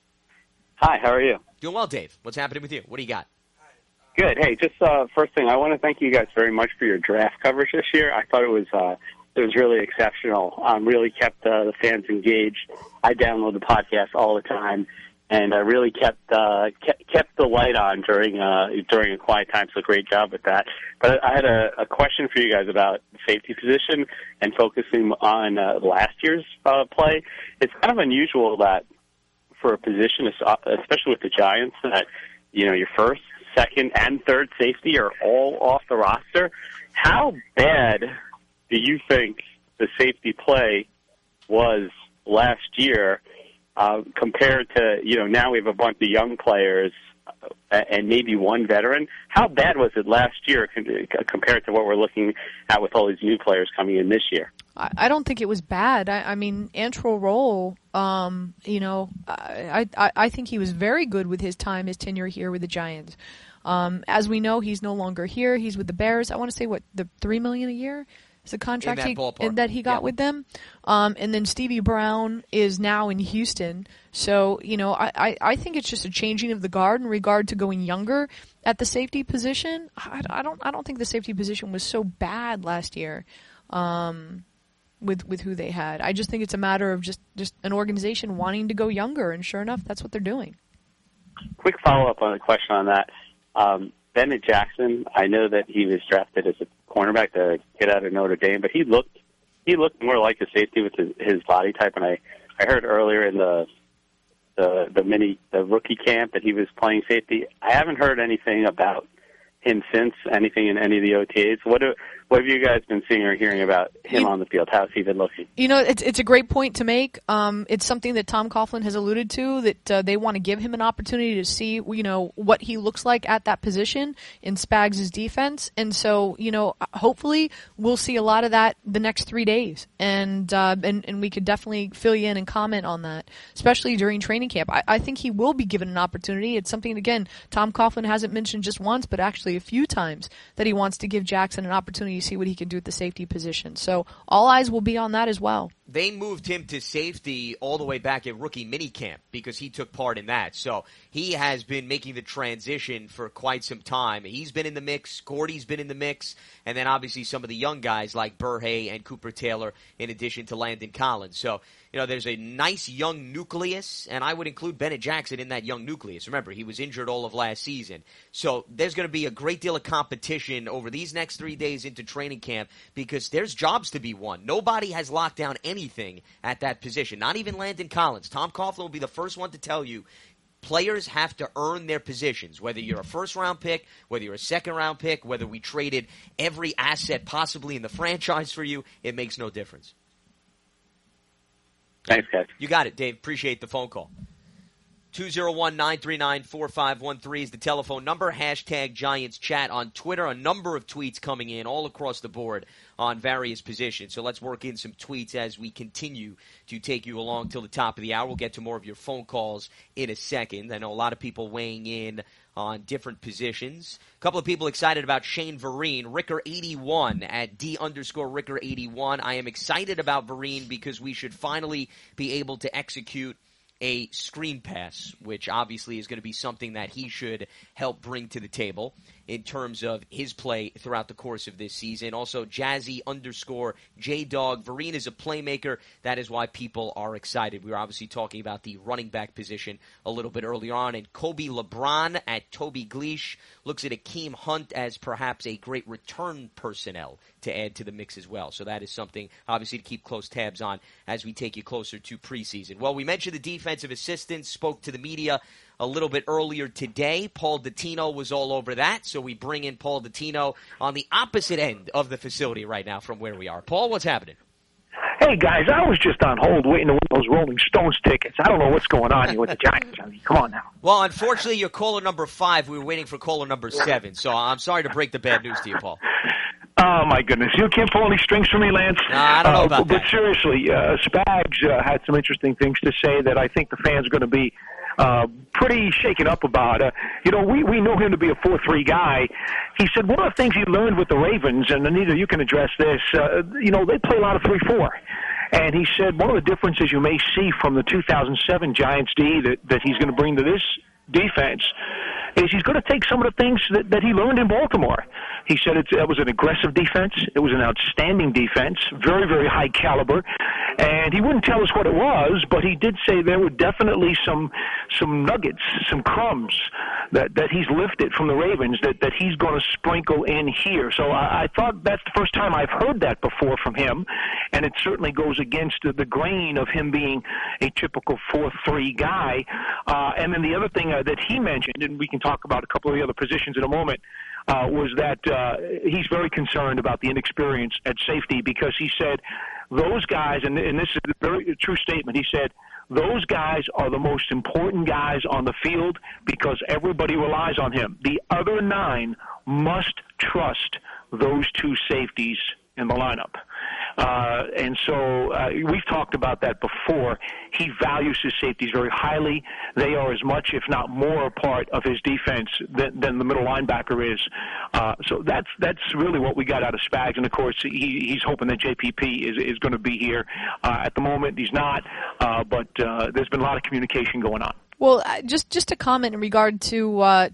Hi, how are you? Doing well, Dave. What's happening with you? What do you got? Good. Hey, just first thing, I want to thank you guys very much for your draft coverage this year. I thought it was really exceptional. Really kept the fans engaged. I download the podcast all the time, and really kept the light on during a quiet time. So great job with that. But I had a question for you guys about the safety position and focusing on last year's play. It's kind of unusual that for a position, especially with the Giants, that your first, second, and third safety are all off the roster. How bad do you think the safety play was last year compared to, now we have a bunch of young players and maybe one veteran? How bad was it last year compared to what we're looking at with all these new players coming in this year? I don't think it was bad. I mean, Antrel Roll, I think he was very good with his tenure here with the Giants. As we know, he's no longer here. He's with the Bears. I want to say, the $3 million a year? It's a contract that he got with them. And then Stevie Brown is now in Houston. So, I think it's just a changing of the guard in regard to going younger at the safety position. I don't think the safety position was so bad last year with who they had. I just think it's a matter of just an organization wanting to go younger, and sure enough, that's what they're doing. quick follow-up on the question on that. Bennett Jackson, I know that he was drafted as a cornerback to get out of Notre Dame, but he looked more like a safety with his body type. And I heard earlier in the rookie camp that he was playing safety. I haven't heard anything about him since, anything in any of the OTAs. What have you guys been seeing or hearing about him on the field? How's he been looking? It's a great point to make. It's something that Tom Coughlin has alluded to, that they want to give him an opportunity to see, what he looks like at that position in Spags' defense. And so, hopefully we'll see a lot of that the next 3 days. And we could definitely fill you in and comment on that, especially during training camp. I think he will be given an opportunity. It's something, again, Tom Coughlin hasn't mentioned just once, but actually a few times, that he wants to give Jackson an opportunity to see what he can do at the safety position. So all eyes will be on that as well. They moved him to safety all the way back at rookie minicamp because he took part in that. So he has been making the transition for quite some time. He's been in the mix. Gordy's been in the mix. And then obviously some of the young guys like Burhay and Cooper Taylor in addition to Landon Collins. So, there's a nice young nucleus, and I would include Bennett Jackson in that young nucleus. Remember, he was injured all of last season. So there's going to be a great deal of competition over these next 3 days into training camp because there's jobs to be won. Nobody has locked down anything at that position, not even Landon Collins. Tom Coughlin will be the first one to tell you players have to earn their positions, whether you're a first-round pick, whether you're a second-round pick, whether we traded every asset possibly in the franchise for you, it makes no difference. Thanks, guys. You got it, Dave. Appreciate the phone call. 201-939-4513 is the telephone number. Hashtag Giants Chat on Twitter. A number of tweets coming in all across the board on various positions. So let's work in some tweets as we continue to take you along till the top of the hour. We'll get to more of your phone calls in a second. I know a lot of people weighing in on different positions. A couple of people excited about Shane Vereen. Ricker81 at D_Ricker81. I am excited about Vereen because we should finally be able to execute a screen pass, which obviously is going to be something that he should help bring to the table in terms of his play throughout the course of this season. Also, Jazzy_J-Dog. Vereen is a playmaker. That is why people are excited. We were obviously talking about the running back position a little bit earlier on. And Kobe LeBron at Toby Gleish looks at Akeem Hunt as perhaps a great return personnel to add to the mix as well. So that is something, obviously, to keep close tabs on as we take you closer to preseason. Well, we mentioned the defensive assistants, spoke to the media a little bit earlier today. Paul Dottino was all over that, so we bring in Paul Dottino on the opposite end of the facility right now from where we are. Paul, what's happening? Hey, guys, I was just on hold waiting to win those Rolling Stones tickets. I don't know what's going on here with the Giants. I mean, come on now. Well, unfortunately, you're caller number 5. We were waiting for caller number 7, so I'm sorry to break the bad news to you, Paul. Oh, my goodness. You can't pull any strings for me, Lance? I don't know about that. But seriously, Spags had some interesting things to say that I think the fans are going to be pretty shaken up about. We know him to be a 4-3 guy. He said one of the things he learned with the Ravens, and Anita, you can address this, they play a lot of 3-4. And he said one of the differences you may see from the 2007 Giants D that he's going to bring to this defense is he's going to take some of the things that he learned in Baltimore. He said it was an aggressive defense. It was an outstanding defense, very, very high caliber. And he wouldn't tell us what it was, but he did say there were definitely some nuggets, some crumbs that he's lifted from the Ravens that he's going to sprinkle in here. So I thought that's the first time I've heard that before from him, and it certainly goes against the grain of him being a typical 4-3 guy. And then the other thing that he mentioned, and we can talk about a couple of the other positions in a moment, was that he's very concerned about the inexperience at safety because he said those guys, and this is a very true statement, he said those guys are the most important guys on the field because everybody relies on him. The other 9 must trust those 2 safeties in the lineup. And so we've talked about that before. He values his safeties very highly. They are as much, if not more, a part of his defense than the middle linebacker is. So that's really what we got out of Spags. And, of course, he's hoping that JPP is going to be here. At the moment, he's not. But there's been a lot of communication going on. Well, just to comment in regard to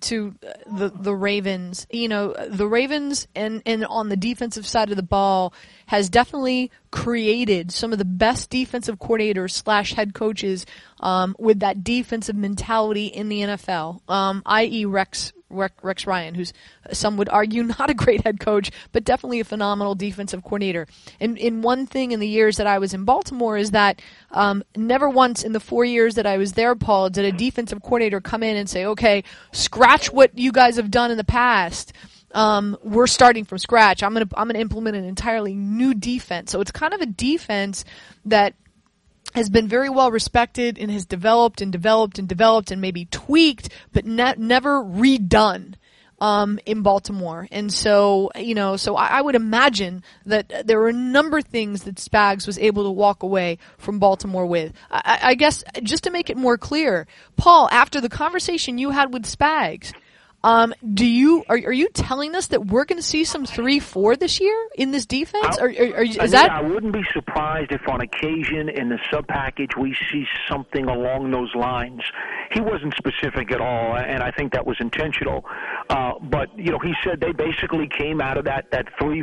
the Ravens, the Ravens and on the defensive side of the ball has definitely created some of the best defensive coordinators / head coaches with that defensive mentality in the NFL, i.e. Rex Ryan, who's some would argue not a great head coach, but definitely a phenomenal defensive coordinator. And one thing in the years that I was in Baltimore is that never once in the 4 years that I was there, Paul, did a defensive coordinator come in and say, okay, scratch what you guys have done in the past. We're starting from scratch. I'm gonna implement an entirely new defense. So it's kind of a defense that has been very well respected and has developed and maybe tweaked, but never redone in Baltimore. And so, so I would imagine that there were a number of things that Spags was able to walk away from Baltimore with. I guess just to make it more clear, Paul, after the conversation you had with Spags, are you telling us that we're going to see some 3-4 this year in this defense? I wouldn't be surprised if on occasion in the sub package we see something along those lines. He wasn't specific at all, and I think that was intentional. But he said they basically came out of that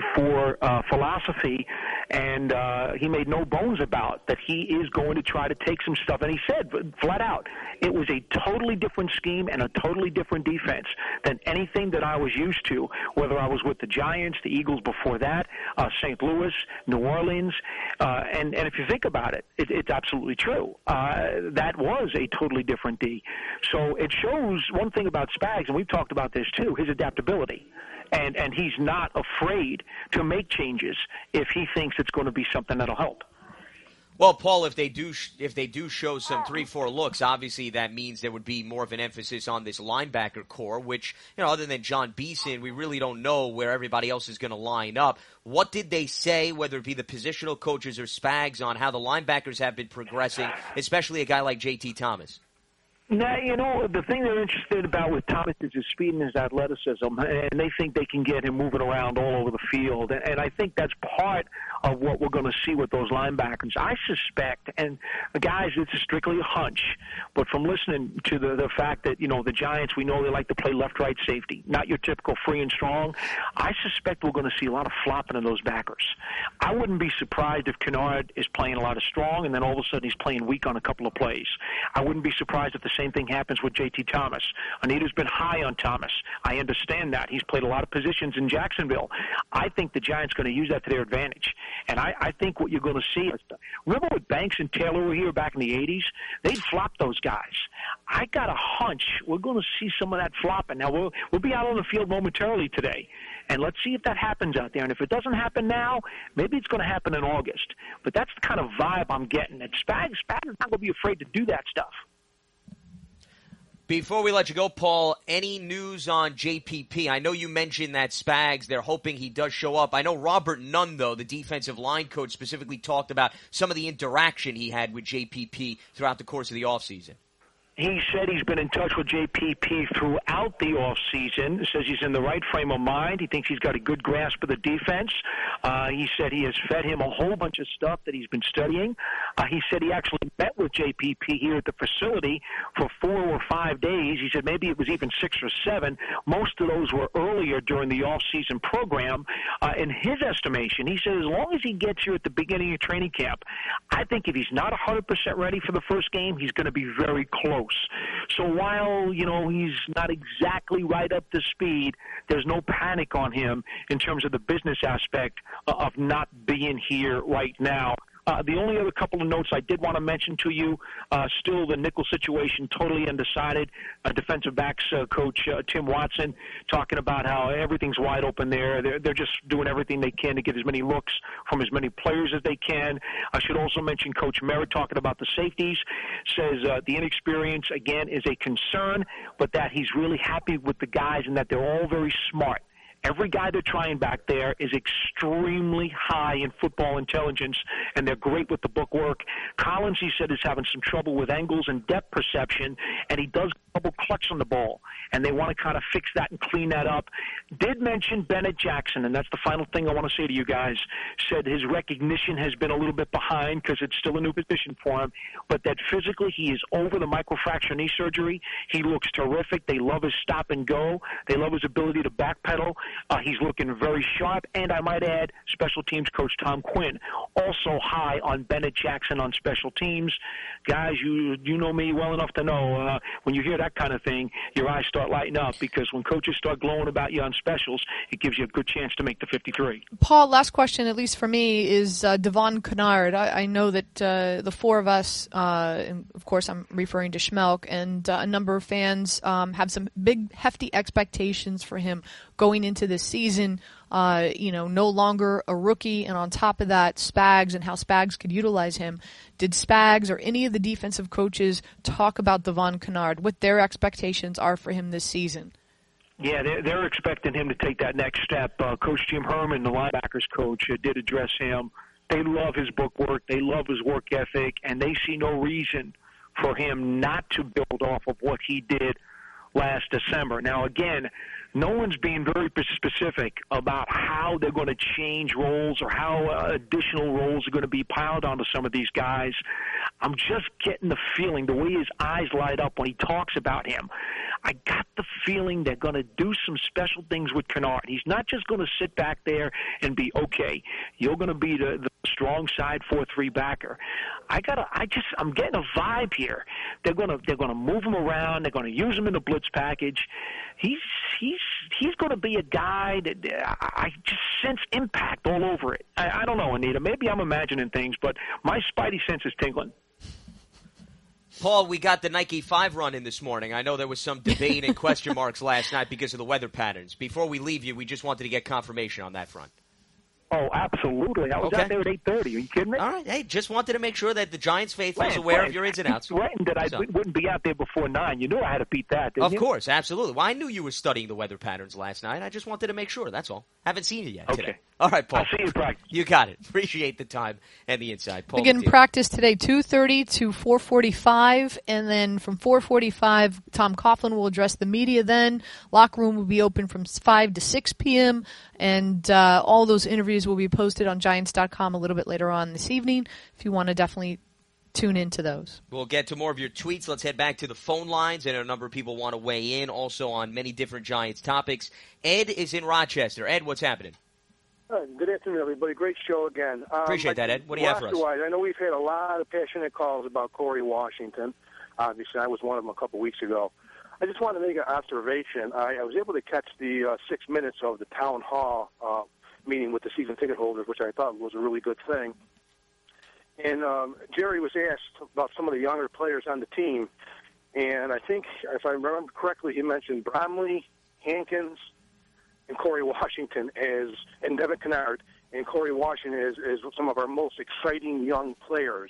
3-4 philosophy, and he made no bones about that. He is going to try to take some stuff, and he said flat out, it was a totally different scheme and a totally different defense than anything that I was used to, whether I was with the Giants, the Eagles before that, St. Louis, New Orleans. And if you think about it, it's absolutely true. That was a totally different D. So it shows one thing about Spags, and we've talked about this too, his adaptability. And he's not afraid to make changes if he thinks it's going to be something that'll help. Well, Paul, if they do show some 3-4 looks, obviously that means there would be more of an emphasis on this linebacker core, which, other than John Beeson, we really don't know where everybody else is going to line up. What did they say, whether it be the positional coaches or Spags, on how the linebackers have been progressing, especially a guy like J.T. Thomas? Now, the thing they're interested about with Thomas is his speed and his athleticism, and they think they can get him moving around all over the field. And I think that's part of what we're going to see with those linebackers. I suspect, and guys, it's strictly a hunch, but from listening to the fact that, the Giants, we know they like to play left-right safety, not your typical free and strong, I suspect we're going to see a lot of flopping in those backers. I wouldn't be surprised if Kennard is playing a lot of strong, and then all of a sudden he's playing weak on a couple of plays. I wouldn't be surprised if the same thing happens with J.T. Thomas. Anita's been high on Thomas. I understand that. He's played a lot of positions in Jacksonville. I think the Giants are going to use that to their advantage. And I think what you're going to see is, remember when Banks and Taylor were here back in the 80s? They'd flop those guys. I got a hunch we're going to see some of that flopping. Now, we'll be out on the field momentarily today, and let's see if that happens out there. And if it doesn't happen now, maybe it's going to happen in August. But that's the kind of vibe I'm getting. That Spags is not going to be afraid to do that stuff. Before we let you go, Paul, any news on JPP? I know you mentioned that Spags, they're hoping he does show up. I know Robert Nunn, though, the defensive line coach, specifically talked about some of the interaction he had with JPP throughout the course of the offseason. He said he's been in touch with JPP throughout the offseason. Says he's in the right frame of mind. He thinks he's got a good grasp of the defense. He said he has fed him a whole bunch of stuff that he's been studying. He said he actually met with JPP here at the facility for 4 or 5 days. He said maybe it was even 6 or 7. Most of those were earlier during the off-season program. In his estimation, he said as long as he gets here at the beginning of training camp, I think if he's not 100% ready for the first game, he's going to be very close. So while, he's not exactly right up to speed, there's no panic on him in terms of the business aspect of not being here right now. The only other couple of notes I did want to mention to you, still the nickel situation totally undecided. Defensive backs coach Tim Watson talking about how everything's wide open there. They're just doing everything they can to get as many looks from as many players as they can. I should also mention Coach Merritt talking about the safeties, says the inexperience, again, is a concern, but that he's really happy with the guys and that they're all very smart. Every guy they're trying back there is extremely high in football intelligence, and they're great with the book work. Collins, he said, is having some trouble with angles and depth perception, and he does double clutch on the ball, and they want to kind of fix that and clean that up. Did mention Bennett Jackson, and that's the final thing I want to say to you guys. Said his recognition has been a little bit behind because it's still a new position for him, but that physically he is over the microfracture knee surgery. He looks terrific. They love his stop and go. They love his ability to backpedal. He's looking very sharp, and I might add, special teams coach Tom Quinn also high on Bennett Jackson on special teams. Guys, you know me well enough to know when you hear that kind of thing, your eyes start lighting up, because when coaches start glowing about you on specials, it gives you a good chance to make the 53. Paul, last question, at least for me, is Devon Kennard. I know that the four of us, and of course I'm referring to Schmelk, and a number of fans have some big, hefty expectations for him going into this season. No longer a rookie, and on top of that, Spags and how Spags could utilize him. Did Spags or any of the defensive coaches talk about Devon Kennard, what their expectations are for him this season? Yeah, they're expecting him to take that next step. Coach Jim Herman, the linebackers coach, did address him. They love his bookwork. They love his work ethic, and they see no reason for him not to build off of what he did last December. Now, again, no one's being very specific about how they're going to change roles or how additional roles are going to be piled onto some of these guys. I'm just getting the feeling, the way his eyes light up when he talks about him, I got the feeling they're going to do some special things with Kennard. He's not just going to sit back there and be, okay, you're going to be the strong side 4-3 backer. I'm getting a vibe here. They're going to move him around. They're going to use him in the blitz package. He's going to be a guy that I just sense impact all over it. I don't know, Anita. Maybe I'm imagining things, but my spidey sense is tingling. Paul, we got the Nike 5 run in this morning. I know there was some debate and question marks last night because of the weather patterns. Before we leave you, we just wanted to get confirmation on that front. Oh, absolutely. I was out there at 8:30. Are you kidding me? All right. Hey, just wanted to make sure that the Giants faithful is aware of your ins and outs. Threatened that I wouldn't be out there before 9. You knew I had to beat that, didn't you? Of course, absolutely. Well, I knew you were studying the weather patterns last night. I just wanted to make sure, that's all. Haven't seen you yet today. All right, Paul. I'll see you in practice. You got it. Appreciate the time and the insight. Paul, begin practice today, 2:30 to 4:45, and then from 4:45, Tom Coughlin will address the media then. Locker room will be open from 5 to 6 p.m., and all those interviews will be posted on Giants.com a little bit later on this evening if you want to definitely tune into those. We'll get to more of your tweets. Let's head back to the phone lines, and a number of people want to weigh in also on many different Giants topics. Ed is in Rochester. Ed, what's happening? Good afternoon, everybody. Great show again. Appreciate that, Ed. What do you have for us? I know we've had a lot of passionate calls about Corey Washington. Obviously, I was one of them a couple weeks ago. I just want to make an observation. I was able to catch the 6 minutes of the town hall meeting with the season ticket holders, which I thought was a really good thing. And Jerry was asked about some of the younger players on the team, and I think, if I remember correctly, he mentioned Bromley, Hankins, and Corey Washington and Devon Kennard, and Corey Washington is some of our most exciting young players.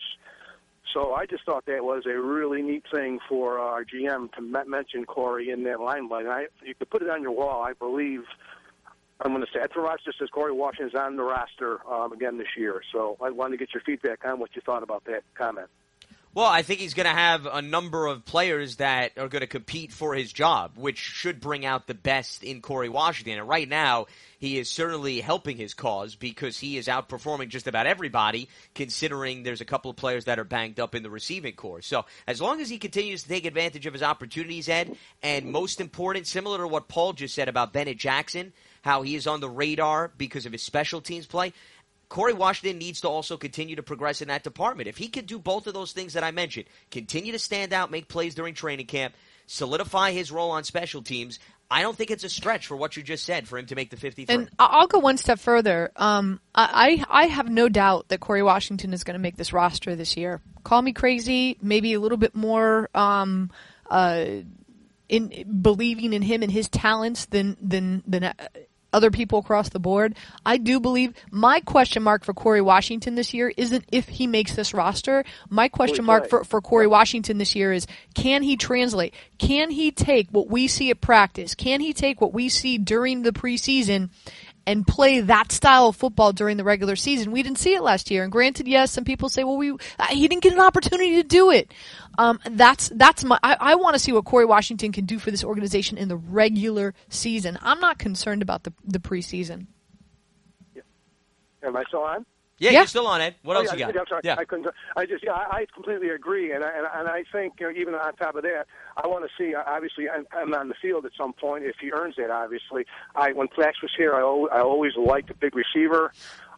So I just thought that was a really neat thing for our GM to mention Corey in that limelight. You could put it on your wall, I believe. I'm going to say, Ed Rochester says Corey Washington is on the roster again this year. So I wanted to get your feedback on what you thought about that comment. Well, I think he's going to have a number of players that are going to compete for his job, which should bring out the best in Corey Washington. And right now, he is certainly helping his cause because he is outperforming just about everybody, considering there's a couple of players that are banged up in the receiving corps. So as long as he continues to take advantage of his opportunities, Ed, and most important, similar to what Paul just said about Bennett Jackson, how he is on the radar because of his special teams play, Corey Washington needs to also continue to progress in that department. If he could do both of those things that I mentioned, continue to stand out, make plays during training camp, solidify his role on special teams, I don't think it's a stretch for what you just said for him to make the 53. And I'll go one step further. I have no doubt that Corey Washington is going to make this roster this year. Call me crazy, maybe a little bit more in believing in him and his talents than other people across the board. I do believe my question mark for Corey Washington this year isn't if he makes this roster. My question mark for Corey Washington this year is, can he translate? Can he take what we see at practice? Can he take what we see during the preseason and play that style of football during the regular season. We didn't see it last year. And granted, yes, some people say, well, he didn't get an opportunity to do it. I want to see what Corey Washington can do for this organization in the regular season. I'm not concerned about the preseason. Yeah. Am I still on? Yeah, you're still on, Ed. What else you got? I'm sorry. Yeah. I completely agree, and I think even on top of that, I want to see. Obviously, I'm on the field at some point if he earns it. Obviously, when Flax was here, I always liked a big receiver.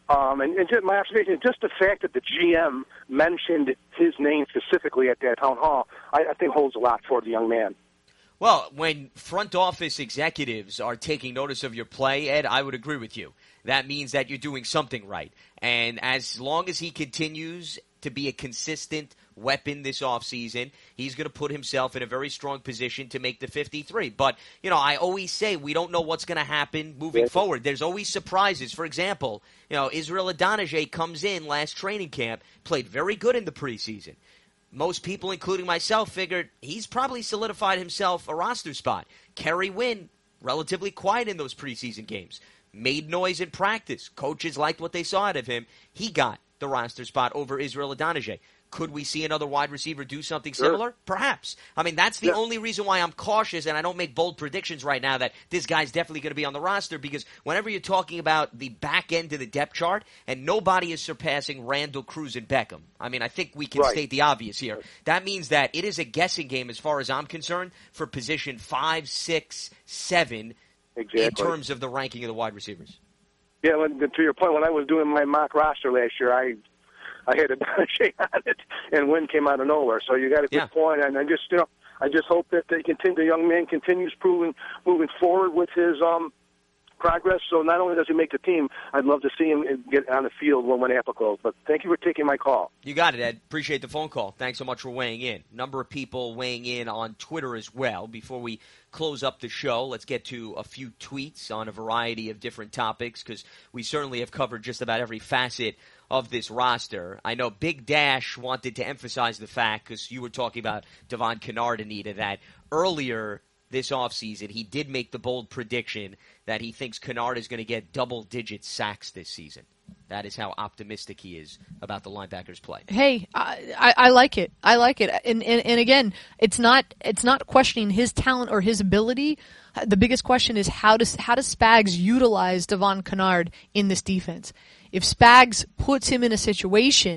And just my observation, just the fact that the GM mentioned his name specifically at that town hall, I think holds a lot for the young man. Well, when front office executives are taking notice of your play, Ed, I would agree with you. That means that you're doing something right. And as long as he continues to be a consistent weapon this offseason, he's going to put himself in a very strong position to make the 53. But, I always say we don't know what's going to happen moving forward. There's always surprises. For example, Israel Adonijah comes in last training camp, played very good in the preseason. Most people, including myself, figured he's probably solidified himself a roster spot. Kerry Wynn, relatively quiet in those preseason games. Made noise in practice. Coaches liked what they saw out of him. He got the roster spot over Israel Adonijah. Could we see another wide receiver do something similar? Perhaps. I mean, that's the only reason why I'm cautious and I don't make bold predictions right now that this guy's definitely going to be on the roster, because whenever you're talking about the back end of the depth chart, and nobody is surpassing Randall, Cruz, and Beckham. I mean, I think we can state the obvious here. That means that it is a guessing game as far as I'm concerned for position 5, 6, 7 in terms of the ranking of the wide receivers. Yeah, to your point, when I was doing my mock roster last year, I had a Donahue on it, and Wynn came out of nowhere. So you got a good point, and I just hope that the young man continues moving forward with his progress. So not only does he make the team, I'd love to see him get on the field when applicable. But thank you for taking my call. You got it, Ed. Appreciate the phone call. Thanks so much for weighing in. Number of people weighing in on Twitter as well. Before we close up the show, let's get to a few tweets on a variety of different topics, because we certainly have covered just about every facet of this roster. I know Big Dash wanted to emphasize the fact, because you were talking about Devon Kennard, Anita, that earlier this offseason he did make the bold prediction that he thinks Kennard is going to get double-digit sacks this season. That is how optimistic he is about the linebackers' play. Hey, I like it. I like it. And again, it's not questioning his talent or his ability. The biggest question is how does Spags utilize Devon Kennard in this defense? If Spags puts him in a situation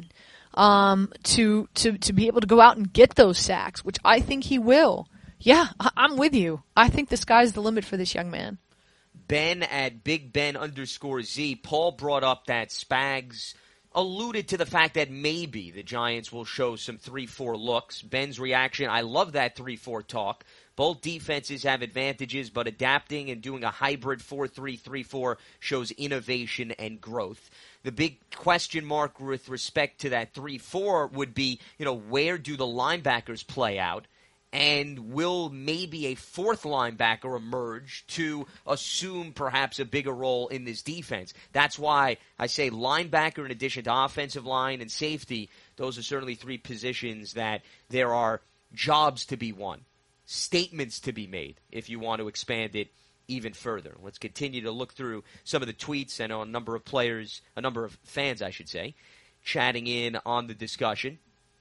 to be able to go out and get those sacks, which I think he will, yeah, I'm with you. I think the sky's the limit for this young man. Ben at BigBen_Z. Paul brought up that Spags alluded to the fact that maybe the Giants will show some 3-4 looks. Ben's reaction, I love that 3-4 talk. Both defenses have advantages, but adapting and doing a hybrid 4-3-3-4 shows innovation and growth. The big question mark with respect to that 3-4 would be, where do the linebackers play out? And will maybe a fourth linebacker emerge to assume perhaps a bigger role in this defense? That's why I say linebacker in addition to offensive line and safety. Those are certainly three positions that there are jobs to be won, statements to be made if you want to expand it even further. Let's continue to look through some of the tweets. I know a number of fans, I should say, chatting in on the discussion.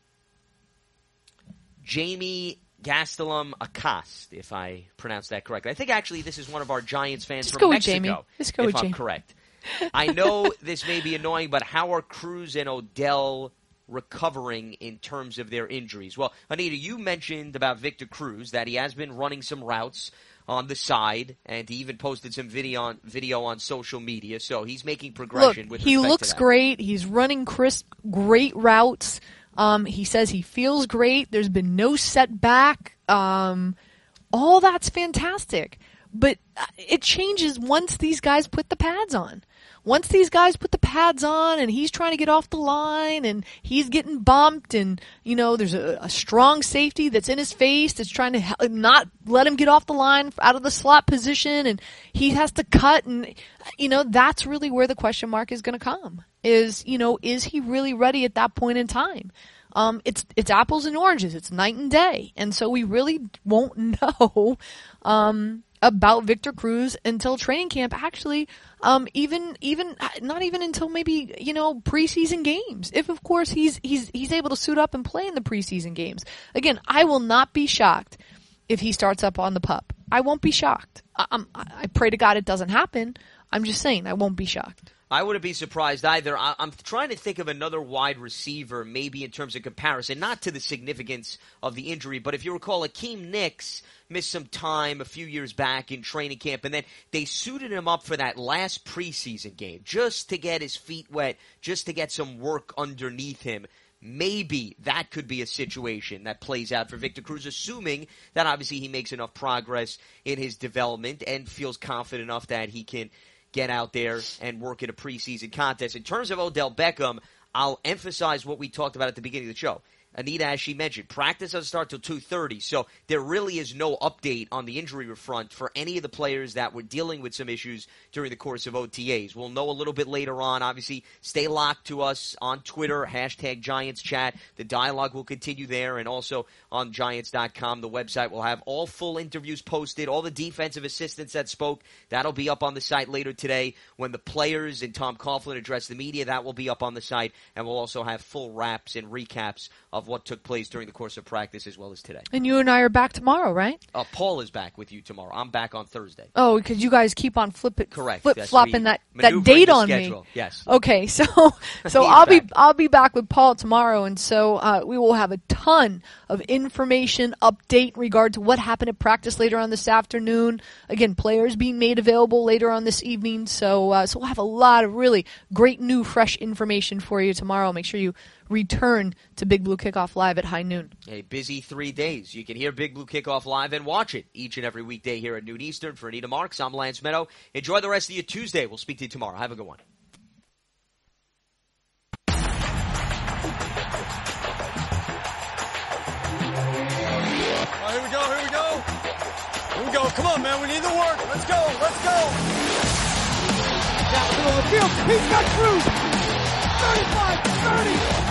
Jamie Gastelum Acast, if I pronounced that correctly. I think actually this is one of our Giants fans from Mexico, if I'm correct. I know this may be annoying, but how are Cruz and Odell recovering in terms of their injuries? Well, Anita, you mentioned about Victor Cruz, that he has been running some routes on the side, and he even posted some video on social media, so he's making progression. Look, with he respect looks to that. great. He's running crisp, great routes. He says he feels great. There's been no setback. All that's fantastic. But it changes once these guys put the pads on. Once these guys put the pads on and he's trying to get off the line and he's getting bumped and, there's a strong safety that's in his face that's trying to not let him get off the line out of the slot position, and he has to cut, and, that's really where the question mark is going to come. Is he really ready at that point in time? It's apples and oranges. It's night and day. And so we really won't know about Victor Cruz until training camp. Actually, even not even until maybe preseason games. If of course he's able to suit up and play in the preseason games. Again, I will not be shocked if he starts up on the PUP. I won't be shocked. I pray to God it doesn't happen. I'm just saying I won't be shocked. I wouldn't be surprised either. I'm trying to think of another wide receiver, maybe in terms of comparison, not to the significance of the injury, but if you recall, Akeem Nicks missed some time a few years back in training camp, and then they suited him up for that last preseason game just to get his feet wet, just to get some work underneath him. Maybe that could be a situation that plays out for Victor Cruz, assuming that obviously he makes enough progress in his development and feels confident enough that he can get out there and work in a preseason contest. In terms of Odell Beckham, I'll emphasize what we talked about at the beginning of the show. Anita, as she mentioned, practice doesn't start till 2:30, so there really is no update on the injury front for any of the players that were dealing with some issues during the course of OTAs. We'll know a little bit later on. Obviously, stay locked to us on Twitter, #GiantsChat. The dialogue will continue there, and also on Giants.com. The website will have all full interviews posted, all the defensive assistants that spoke. That'll be up on the site later today. When the players and Tom Coughlin address the media, that will be up on the site, and we'll also have full wraps and recaps of what took place during the course of practice as well as today. And you and I are back tomorrow, right? Paul is back with you tomorrow. I'm back on Thursday. Oh, because you guys keep on Correct. flip-flopping that date on me. Yes. Okay, so I'll be back with Paul tomorrow, and so we will have a ton of information update in regard to what happened at practice later on this afternoon. Again, players being made available later on this evening, so we'll have a lot of really great new, fresh information for you tomorrow. Make sure you return to Big Blue Kickoff Live at high noon. A busy 3 days. You can hear Big Blue Kickoff Live and watch it each and every weekday here at noon Eastern. For Anita Marks, I'm Lance Meadow. Enjoy the rest of your Tuesday. We'll speak to you tomorrow. Have a good one. Here we go. Here we go. Come on, man. We need the work. Let's go. Down the middle of the field. He's got Cruz. 35, 30.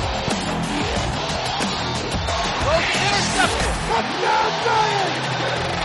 Intercepted. Touchdown, Giants!